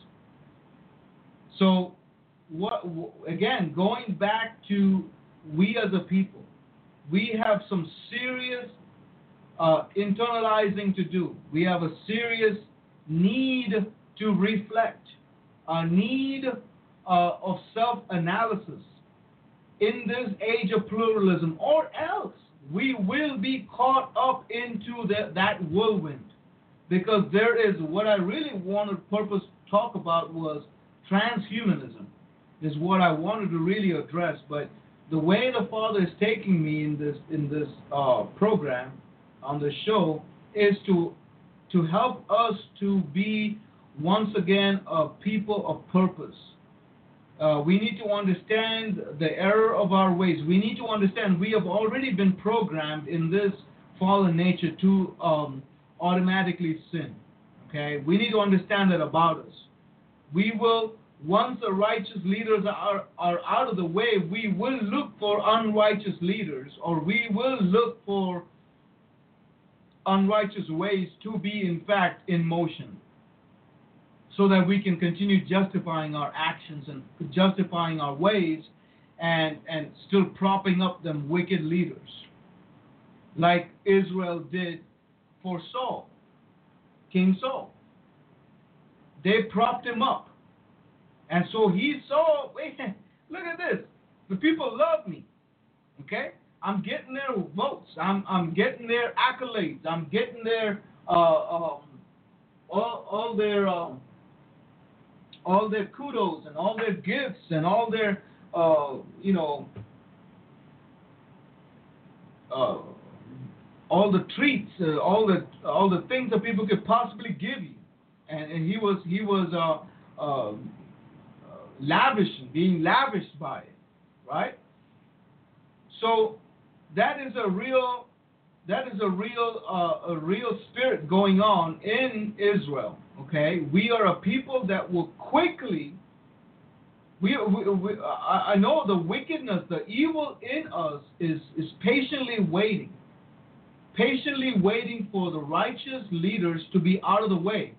So, what again? Going back to we as a people, we have some serious uh, internalizing to do. We have a serious need to reflect, a need uh, of self-analysis in this age of pluralism, or else we will be caught up into the, that whirlwind. Because there is, what I really wanted purpose to talk about was transhumanism, is what I wanted to really address. But the way the Father is taking me in this in this uh, program, on the show, is to to help us to be once again a people of purpose. Uh, we need to understand the error of our ways. We need to understand we have already been programmed in this fallen nature to um, automatically sin. Okay, we need to understand that about us. We will, once the righteous leaders are, are out of the way, we will look for unrighteous leaders, or we will look for unrighteous ways to be, in fact, in motion, so that we can continue justifying our actions and justifying our ways, and, and still propping up them wicked leaders, like Israel did for Saul, King Saul. They propped him up. And so he saw, wait, look at this. The people love me. Okay? I'm getting their votes. I'm I'm getting their accolades. I'm getting their uh, um, all all their um, all their kudos and all their gifts and all their uh, you know uh, all the treats, uh, all the all the things that people could possibly give you. And, and he was he was uh, uh, lavishing, being lavished by it, right? So that is a real, that is a real, uh, a real spirit going on in Israel. Okay, we are a people that will quickly. We, we, we I know the wickedness, the evil in us is is patiently waiting, patiently waiting for the righteous leaders to be out of the way.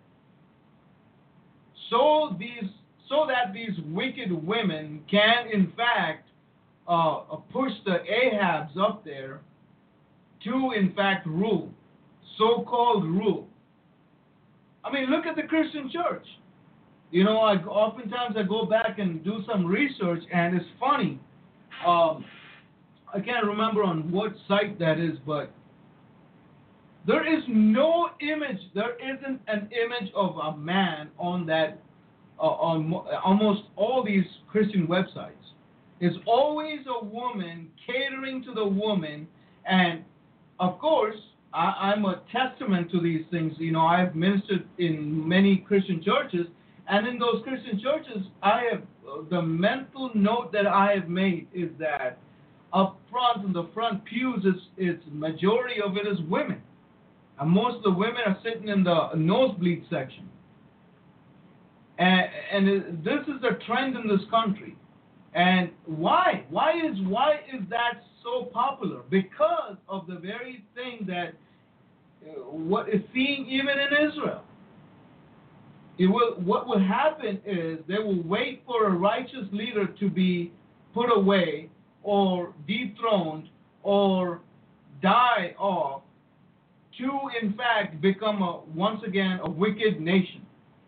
So these, so that these wicked women can, in fact, uh, push the Ahabs up there to, in fact, rule, so-called rule. I mean, look at the Christian church. You know, I oftentimes I go back and do some research, and it's funny. Um, I can't remember on what site that is, but there is no image. There isn't an image of a man on that, uh, on almost all these Christian websites. It's always a woman catering to the woman, and of course, I, I'm a testament to these things. You know, I've ministered in many Christian churches, and in those Christian churches, I have uh, the mental note that I have made is that up front in the front pews, is it's majority of it is women. And most of the women are sitting in the nosebleed section. And, and it, this is the trend in this country. And why? Why is why is that so popular? Because of the very thing that uh, what is seen even in Israel. It will. What will happen is they will wait for a righteous leader to be put away or dethroned or die off, to, in fact, become, a, once again, a wicked nation.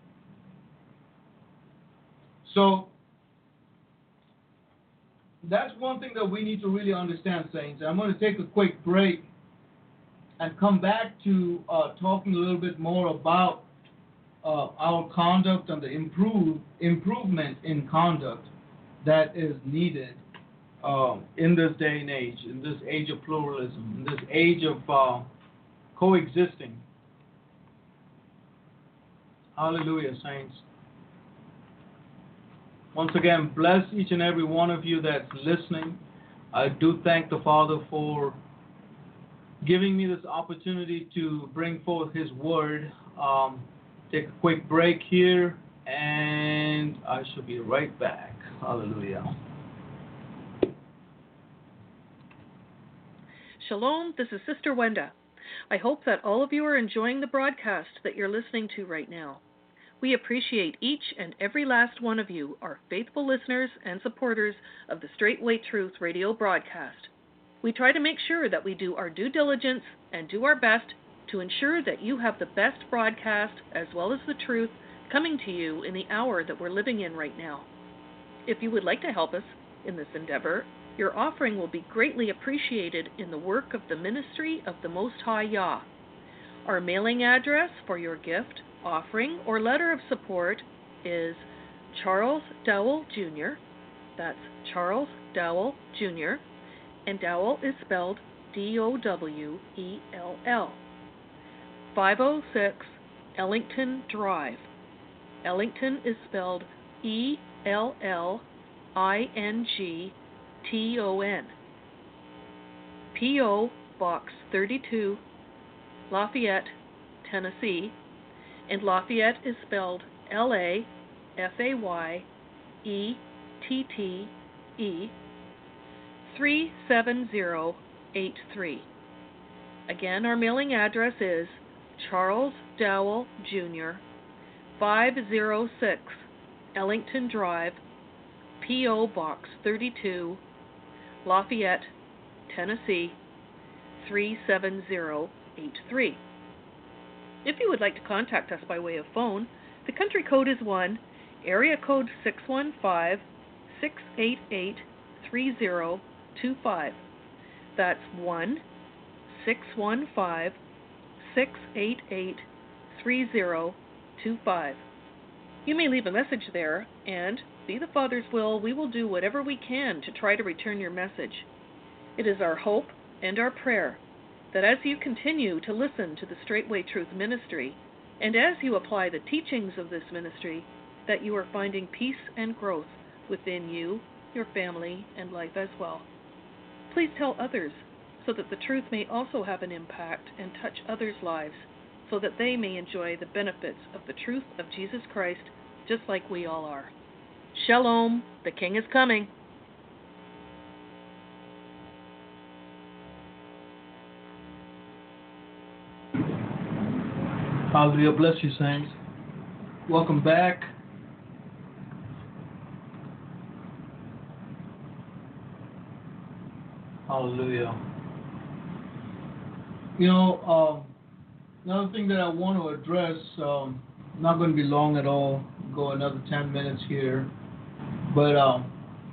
So, that's one thing that we need to really understand, saints. I'm going to take a quick break and come back to uh, talking a little bit more about uh, our conduct and the improve, improvement in conduct that is needed um, in this day and age, in this age of pluralism, in this age of uh, coexisting. Hallelujah, saints. Once again, bless each and every one of you that's listening. I do thank the Father for giving me this opportunity to bring forth His Word. Um, take a quick break here, and I shall be right back. Hallelujah. Shalom, this is Sister Wenda. I hope that all of you are enjoying the broadcast that you're listening to right now. We appreciate each and every last one of you, our faithful listeners and supporters of the Straightway Truth radio broadcast. We try to make sure that we do our due diligence and do our best to ensure that you have the best broadcast as well as the truth coming to you in the hour that we're living in right now. If you would like to help us in this endeavor, your offering will be greatly appreciated in the work of the ministry of the Most High Yah. Our mailing address for your gift, offering, or letter of support is Charles Dowell Junior That's Charles Dowell Junior And Dowell is spelled D O W E L L. five oh six Ellington Drive. Ellington is spelled E L L I N G T O N. P O Box thirty-two, Lafayette, Tennessee. And Lafayette is spelled L A F A Y E T T E, three seven zero eight three. Again, our mailing address is Charles Dowell Junior, five oh six Ellington Drive, P O Box thirty-two, Lafayette, Tennessee, three seven zero eight three. If you would like to contact us by way of phone, the country code is one, area code six one five, six eight eight, three zero two five. That's one, six one five, six eight eight, three zero two five. You may leave a message there, and, be the Father's will, we will do whatever we can to try to return your message. It is our hope and our prayer that as you continue to listen to the Straightway Truth Ministry, and as you apply the teachings of this ministry, that you are finding peace and growth within you, your family, and life as well. Please tell others so that the truth may also have an impact and touch others' lives, so that they may enjoy the benefits of the truth of Jesus Christ, just like we all are. Shalom, the King is coming. Hallelujah. Bless you, saints. Welcome back. Hallelujah. You know, um, another thing that I want to address, um, not going to be long at all, go another ten minutes here, but, um,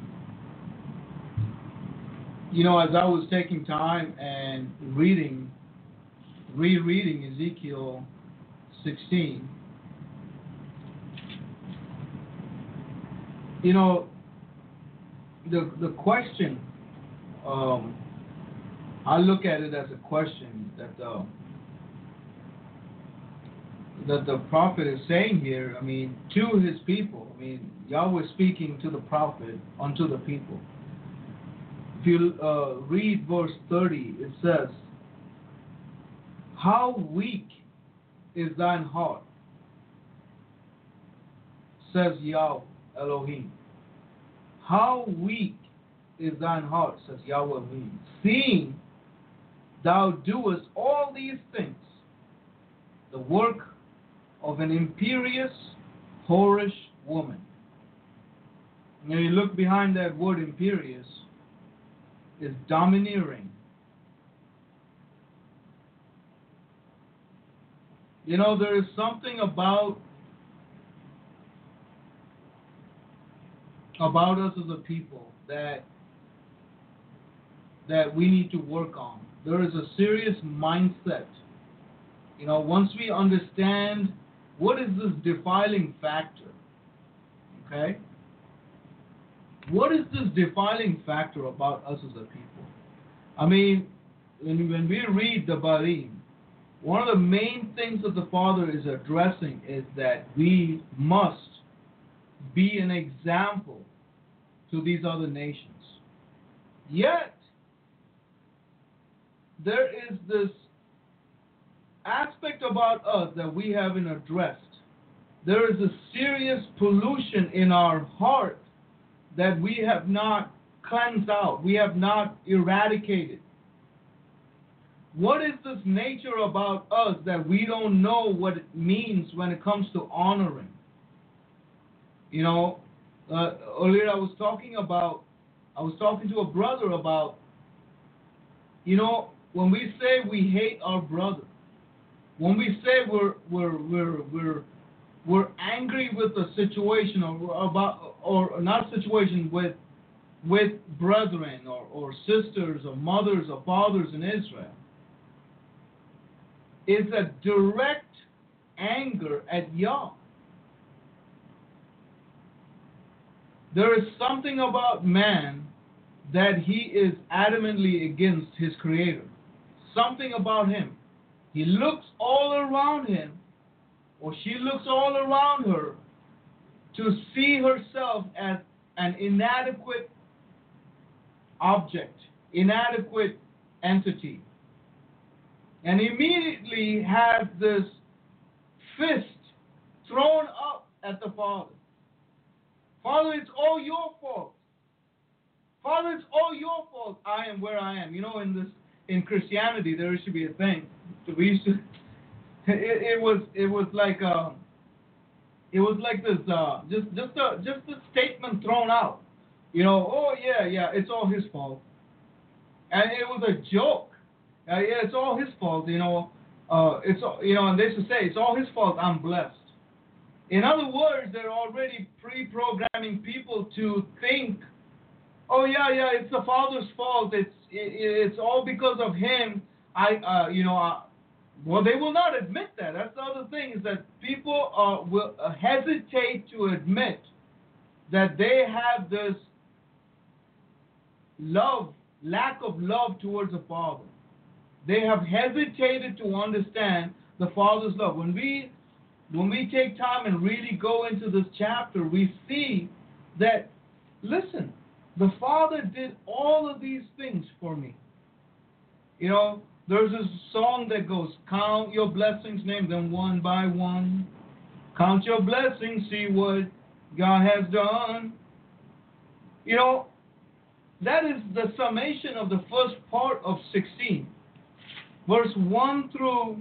you know, as I was taking time and reading, rereading Ezekiel sixteen, you know, the the question, um, I look at it as a question that the that the prophet is saying here. I mean, to his people. I mean, Yahweh speaking to the prophet unto the people. If you uh, read verse thirty, it says, "How weak is thine heart, says Yahweh Elohim. How weak is thine heart, says Yahweh Elohim, seeing thou doest all these things, the work of an imperious, whorish woman." Now you look behind that word imperious, is domineering. You know, there is something about about us as a people that that we need to work on. There is a serious mindset. You know, once we understand what is this defiling factor, okay? What is this defiling factor about us as a people? I mean, when, when we read the Barim, one of the main things that the Father is addressing is that we must be an example to these other nations. Yet, there is this aspect about us that we haven't addressed. There is a serious pollution in our heart that we have not cleansed out, we have not eradicated. What is this nature about us that we don't know what it means when it comes to honoring? You know, uh, earlier I was talking about, I was talking to a brother about, you know, when we say we hate our brother, when we say we're we're we're we're we're angry with the situation or about or not situation with with brethren or, or sisters or mothers or fathers in Israel, is a direct anger at Yah. There is something about man that he is adamantly against his Creator. Something about him. He looks all around him, or she looks all around her, to see herself as an inadequate object, inadequate entity. And immediately has this fist thrown up at the Father. Father, it's all your fault. Father, it's all your fault. I am where I am. You know, in this, in Christianity, there used to be a thing. So we used to. It, it was, it was like, uh, it was like this, uh, just, just a, just a statement thrown out. You know, oh yeah, yeah, it's all his fault, and it was a joke. Uh, yeah, it's all his fault. You know, uh, it's you know, and they used to say it's all his fault. I'm blessed. In other words, they're already pre-programming people to think, oh yeah, yeah, it's the Father's fault. It's it, it's all because of him. I, uh, you know, uh, well, they will not admit that. That's the other thing, is that people uh, will uh, hesitate to admit that they have this love, lack of love towards the Father. They have hesitated to understand the Father's love. When we when we take time and really go into this chapter, we see that, listen, the Father did all of these things for me. You know, there's this song that goes, count your blessings, name them one by one. Count your blessings, see what God has done. You know, that is the summation of the first part of sixteen. Verse one through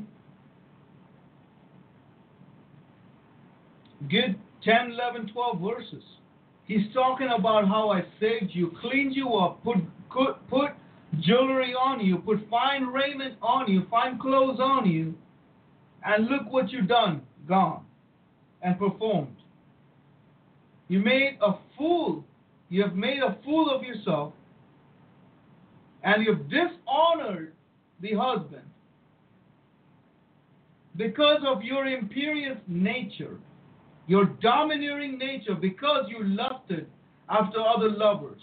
good ten, eleven, twelve verses. He's talking about how I saved you, cleaned you up, put, put, put jewelry on you, put fine raiment on you, fine clothes on you, and look what you've done, gone, and performed. You made a fool, you have made a fool of yourself, and you've dishonored the husband because of your imperious nature, your domineering nature, because you lusted after other lovers.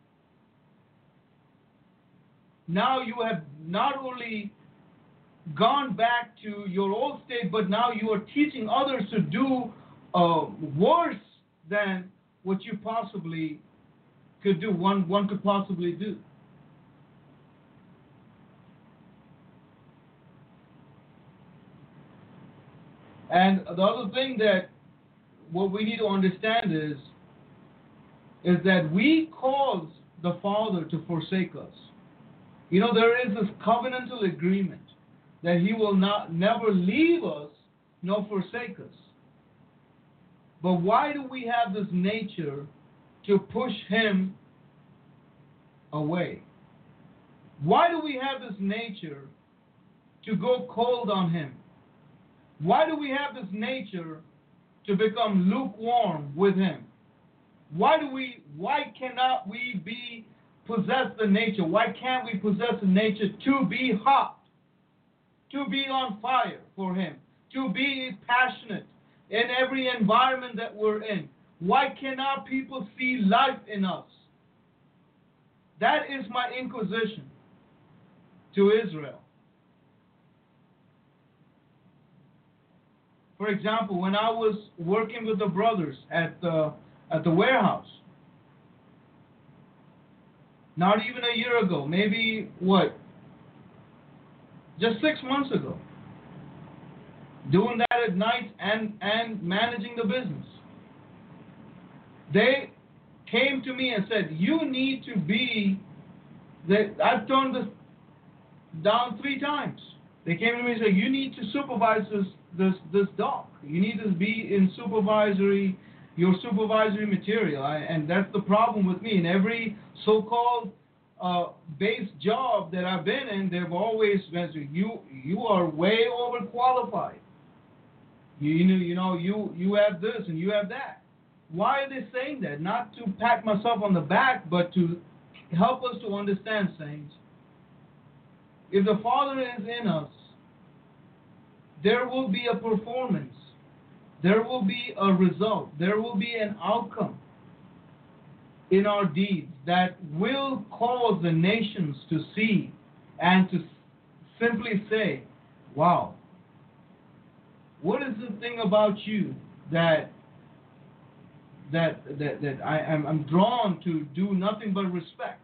Now you have not only gone back to your old state, but now you are teaching others to do uh, worse than what you possibly could do, one, one could possibly do. And the other thing that what we need to understand is, is that we cause the Father to forsake us. You know, there is this covenantal agreement that he will not never leave us nor forsake us. But why do we have this nature to push him away? Why do we have this nature to go cold on him? Why do we have this nature to become lukewarm with him? Why do we why cannot we be possess the nature? Why can't we possess the nature to be hot, to be on fire for him, to be passionate in every environment that we're in? Why cannot people see life in us? That is my inquisition to Israel. For example, when I was working with the brothers at the at the warehouse. Not even a year ago, maybe what? Just six months ago. Doing that at night and, and managing the business. They came to me and said, you need to be, the, I've turned this down three times. They came to me and said, you need to supervise this, this, this dock. You need to be in supervisory, your supervisory material. I, and that's the problem with me. In every so-called uh, base job that I've been in, they've always been, you, you are way overqualified. You, you know, you know, you, you have this and you have that. Why are they saying that? Not to pat myself on the back, but to help us to understand, saints. If the Father is in us, there will be a performance. There will be a result. There will be an outcome in our deeds that will cause the nations to see and to simply say, wow, what is the thing about you that that that, that I, I'm, I'm drawn to do nothing but respect?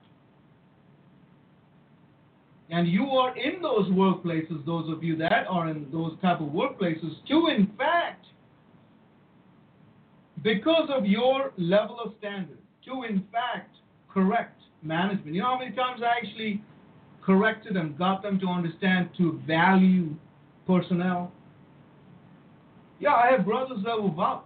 And you are in those workplaces, those of you that are in those type of workplaces, to in fact, because of your level of standard, to in fact correct management. You know how many times I actually corrected them, got them to understand to value personnel? Yeah, I have brothers that will vouch.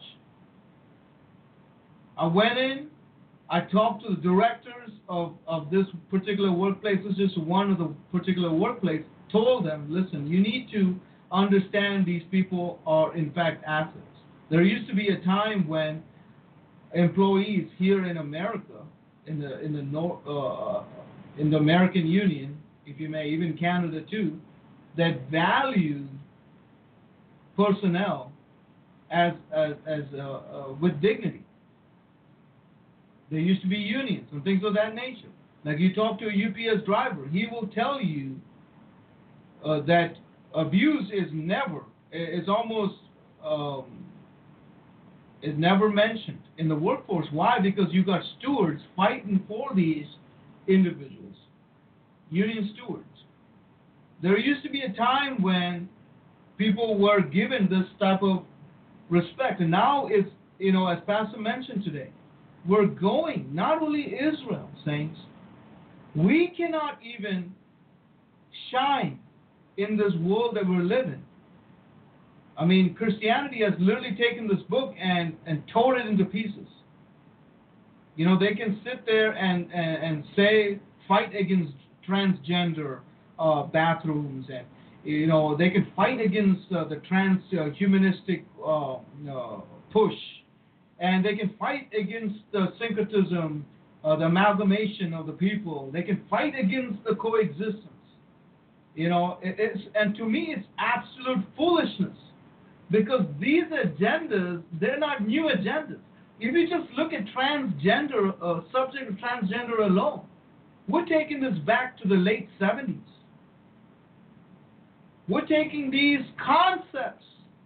I went in, I talked to the directors of, of this particular workplace. This is just one of the particular workplace. Told them, listen, you need to understand these people are in fact assets. There used to be a time when employees here in America, in the in the Nor- uh, in the American Union, if you may, even Canada too, that valued personnel as as, as uh, uh, with dignity. There used to be unions and things of that nature. Like you talk to a U P S driver, he will tell you uh, that abuse is never, it's almost, um, is never mentioned in the workforce. Why? Because you got stewards fighting for these individuals, union stewards. There used to be a time when people were given this type of respect, and now it's, you know, as Pastor mentioned today, we're going, not only Israel, saints, we cannot even shine in this world that we're living. I mean, Christianity has literally taken this book and, and tore it into pieces. You know, they can sit there and, and, and say, fight against transgender uh, bathrooms, and, you know, they can fight against uh, the transhumanistic uh, uh, push. And they can fight against the syncretism, uh, the amalgamation of the people. They can fight against the coexistence. You know, it, it's, and to me, it's absolute foolishness. Because these agendas, they're not new agendas. If you just look at transgender, uh, subject of transgender alone, we're taking this back to the late seventies. We're taking these concepts,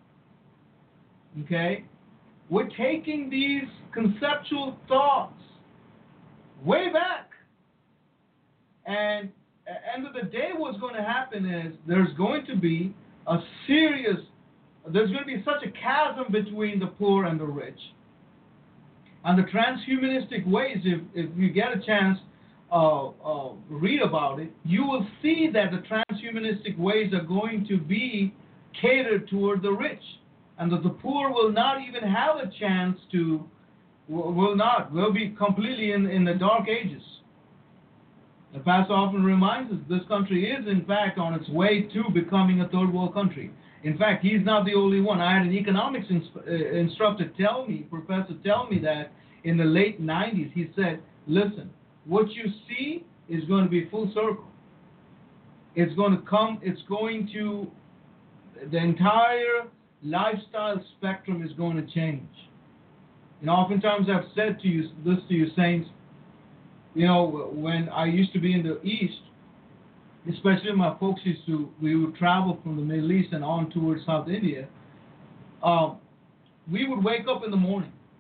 okay? We're taking these conceptual thoughts way back. And at the end of the day, what's going to happen is there's going to be a serious, there's going to be such a chasm between the poor and the rich. And the transhumanistic ways, if, if you get a chance, uh, uh, read about it, you will see that the transhumanistic ways are going to be catered toward the rich. And that the poor will not even have a chance to, will not, will be completely in, in the dark ages. The pastor often reminds us this country is, in fact, on its way to becoming a third world country. In fact, he's not the only one. I had an economics ins- uh, instructor tell me, professor tell me that in the late nineties, he said, listen, what you see is going to be full circle. It's going to come, it's going to, the entire lifestyle spectrum is going to change. And oftentimes I've said to you, this to you saints, you know, when I used to be in the East, especially my folks used to, we would travel from the Middle East and on towards South India, um, we would wake up in the morning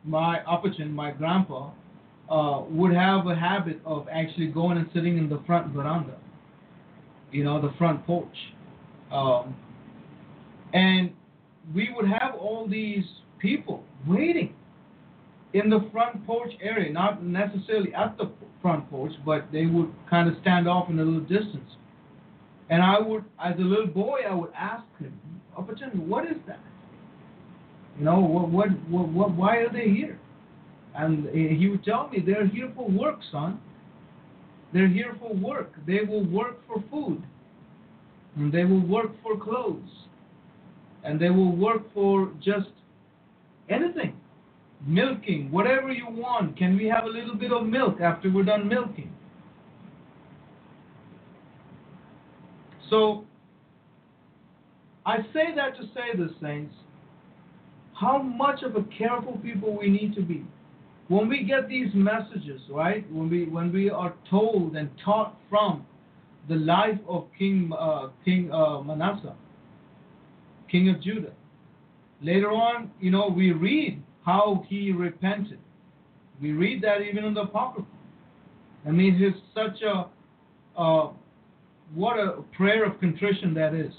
my Apachan, my grandpa, uh, would have a habit of actually going and sitting in the front veranda, you know, the front porch. Um, and we would have all these people waiting in the front porch area, not necessarily at the front porch, but they would kind of stand off in a little distance. And I would, as a little boy, I would ask him, Apachan, what is that? You know, what, what, what, what, why are they here? And he would tell me, they're here for work, son. They're here for work. They will work for food. And they will work for clothes. And they will work for just anything. Milking, whatever you want. Can we have a little bit of milk after we're done milking? So, I say that to say this, saints, how much of a careful people we need to be. When we get these messages, right, when we when we are told and taught from the life of King uh, King uh, Manasseh, King of Judah, later on, you know, we read how he repented. We read that even in the Apocrypha. I mean, it's such a uh, what a prayer of contrition that is.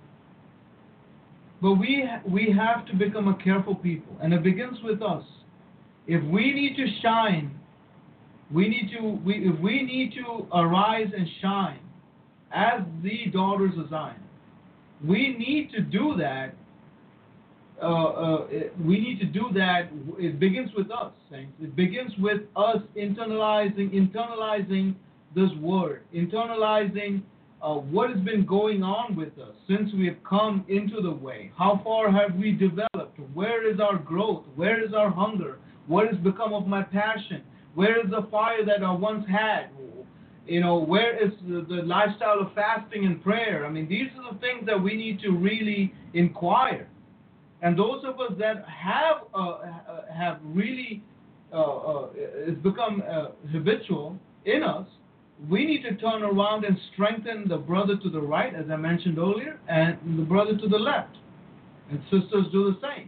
But we we have to become a careful people, and it begins with us. If we need to shine, we need to we if we need to arise and shine as the daughters of Zion, we need to do that. Uh, uh, we need to do that. It begins with us, saints. It begins with us internalizing internalizing this word, internalizing Uh, what has been going on with us since we have come into the way? How far have we developed? Where is our growth? Where is our hunger? What has become of my passion? Where is the fire that I once had? You know, where is the, the lifestyle of fasting and prayer? I mean, these are the things that we need to really inquire. And those of us that have uh, have really uh, uh, it's become uh, habitual in us, we need to turn around and strengthen the brother to the right, as I mentioned earlier, and the brother to the left. And sisters do the same.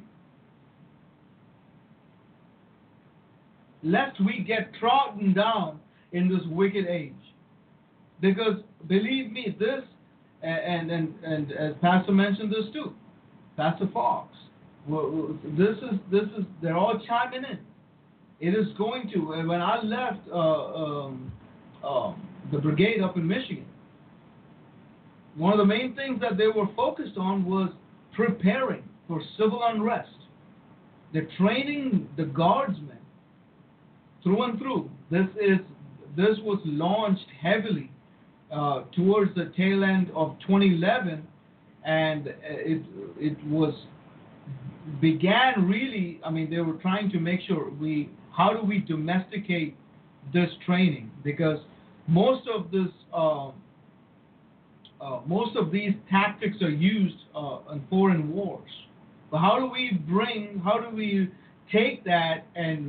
Lest we get trodden down in this wicked age. Because, believe me, this, and, and, and as Pastor mentioned this too, Pastor Fox, this is, this is, they're all chiming in. It is going to, when I left uh, um, Um, the brigade up in Michigan, one of the main things that they were focused on was preparing for civil unrest. They're training the guardsmen through and through. This is this was launched heavily uh, towards the tail end of twenty eleven, and it it was began really. I mean, they were trying to make sure we how do we domesticate this training, because most of this, uh, uh, most of these tactics are used uh, in foreign wars. But how do we bring, how do we take that and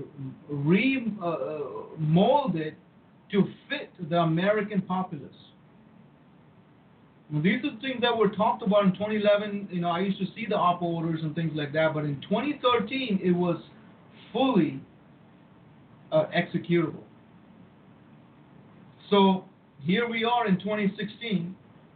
re-mold uh, it to fit the American populace? Now, these are things that were talked about in twenty eleven. You know, I used to see the op orders and things like that. But in twenty thirteen, it was fully uh, executable. So here we are in twenty sixteen,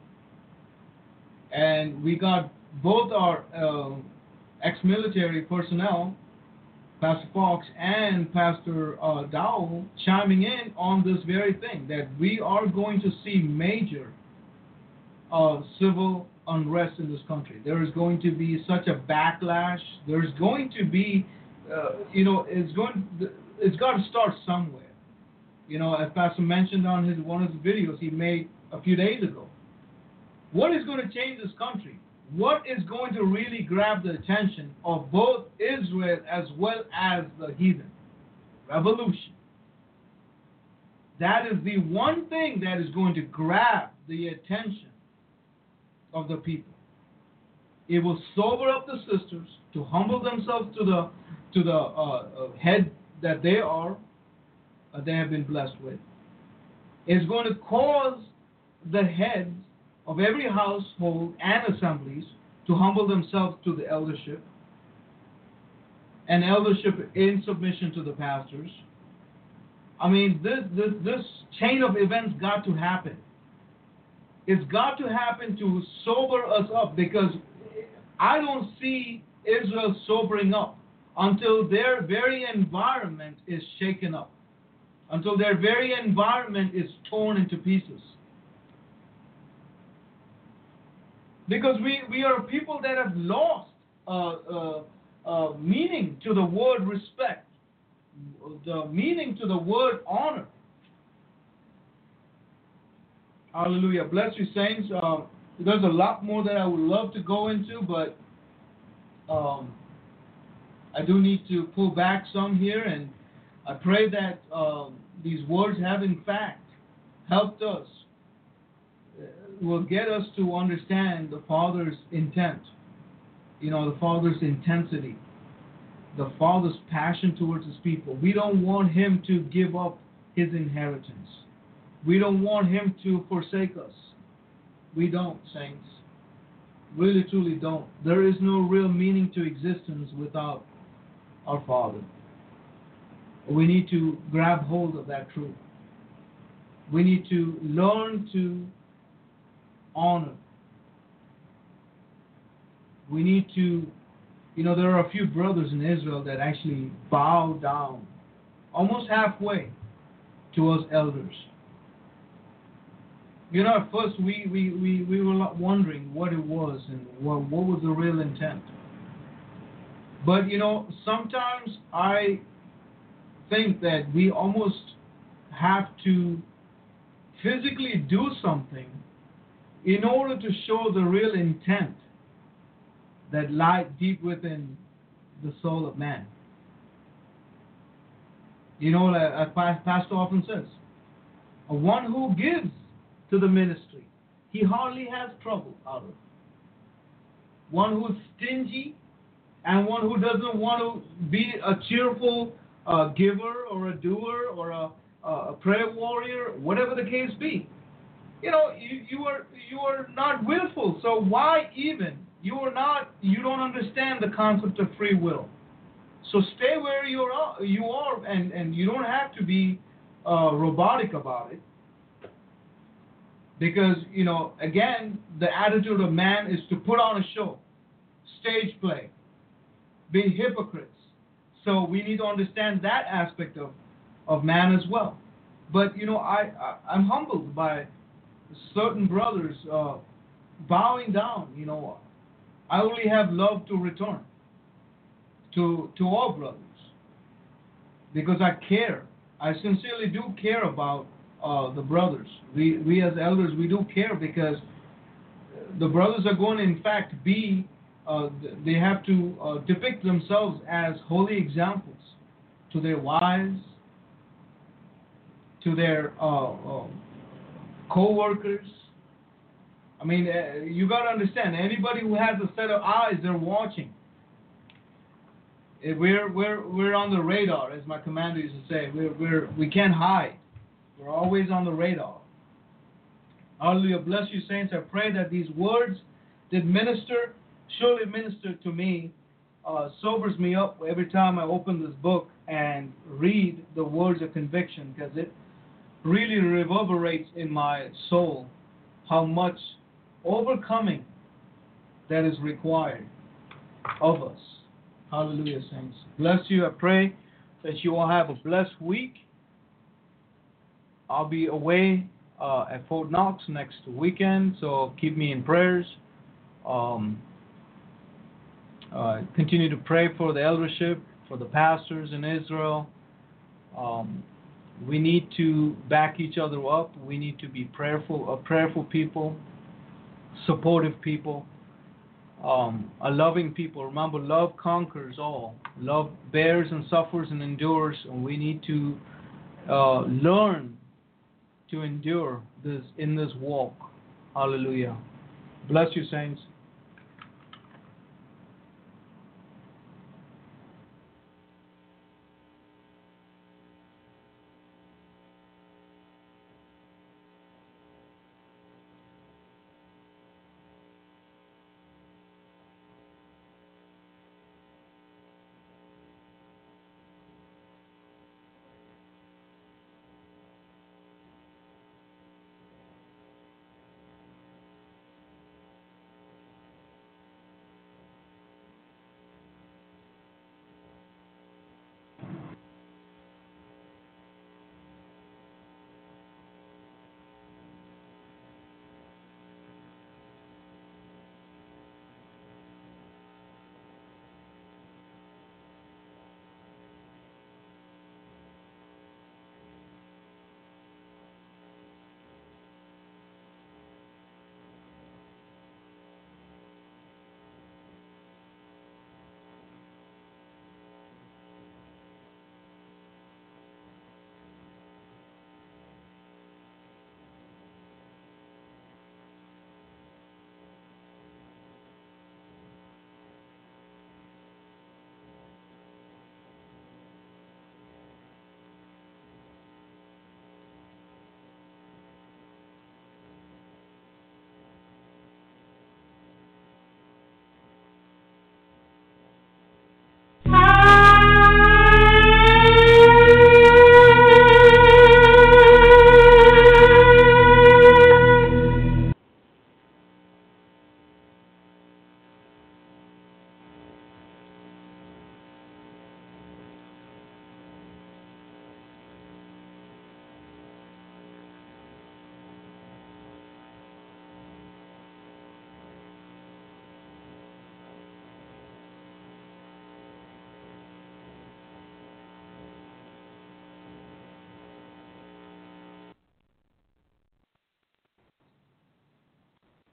and we got both our uh, ex-military personnel, Pastor Fox and Pastor uh, Dowell, chiming in on this very thing, that we are going to see major uh, civil unrest in this country. There is going to be such a backlash. There's going to be, uh, you know, it's going, it's got to start somewhere. You know, as Pastor mentioned on his one of his videos he made a few days ago. What is going to change this country? What is going to really grab the attention of both Israel as well as the heathen? Revolution. That is the one thing that is going to grab the attention of the people. It will sober up the sisters to humble themselves to the to the uh, uh, head that they are. Uh, they have been blessed with. It's going to cause the heads of every household and assemblies to humble themselves to the eldership. and eldership in submission to the pastors. I mean, this, this, this chain of events got to happen. It's got to happen to sober us up, because I don't see Israel sobering up until their very environment is shaken up, until their very environment is torn into pieces. Because we, we are people that have lost uh, uh, uh, meaning to the word respect, the meaning to the word honor. Hallelujah. Bless you, saints. Uh, there's a lot more that I would love to go into, but um, I do need to pull back some here, and I pray that uh, these words have in fact helped us, uh, will get us to understand the Father's intent, you know, the Father's intensity, the Father's passion towards His people. We don't want Him to give up His inheritance. We don't want Him to forsake us. We don't, saints. Really, truly don't. There is no real meaning to existence without our Father. We need to grab hold of that truth. We need to learn to honor. We need to, you know, there are a few brothers in Israel that actually bow down almost halfway to us elders. You know, at first we, we, we, we were wondering what it was and what, what was the real intent. But, you know, sometimes I think that we almost have to physically do something in order to show the real intent that lies deep within the soul of man. You know, as Pastor often says, one who gives to the ministry, he hardly has trouble out of it. One who's stingy and one who doesn't want to be a cheerful uh, giver or a doer or a, a prayer warrior, whatever the case be. You know, you, you are you are not willful, so why even? You are not. You don't understand the concept of free will. So stay where you are. You are, and, and you don't have to be uh, robotic about it. Because, you know, again, the attitude of man is to put on a show, stage play, be hypocrites. So we need to understand that aspect of, of man as well. But, you know, I, I, I'm humbled by certain brothers uh, bowing down. You know, I only have love to return to, to all brothers because I care. I sincerely do care about Uh, the brothers. We we as elders, we do care because the brothers are going to, in fact, be, uh, they have to uh, depict themselves as holy examples to their wives, to their uh, uh, co-workers. I mean, uh, you got to understand, anybody who has a set of eyes, they're watching. We're we're we're on the radar, as my commander used to say. We're we're we can't hide. We're always on the radar. Hallelujah. Bless you, saints. I pray that these words did minister, surely minister to me, uh, sobers me up every time I open this book and read the words of conviction, because it really reverberates in my soul how much overcoming that is required of us. Hallelujah, saints. Bless you. I pray that you all have a blessed week. I'll be away uh, at Fort Knox next weekend, so keep me in prayers. Um, uh, continue to pray for the eldership, for the pastors in Israel. Um, we need to back each other up. We need to be prayerful, uh, prayerful people, supportive people, um, a loving people. Remember, love conquers all. Love bears and suffers and endures, and we need to uh, learn to endure this in this walk. Hallelujah. Bless you, saints.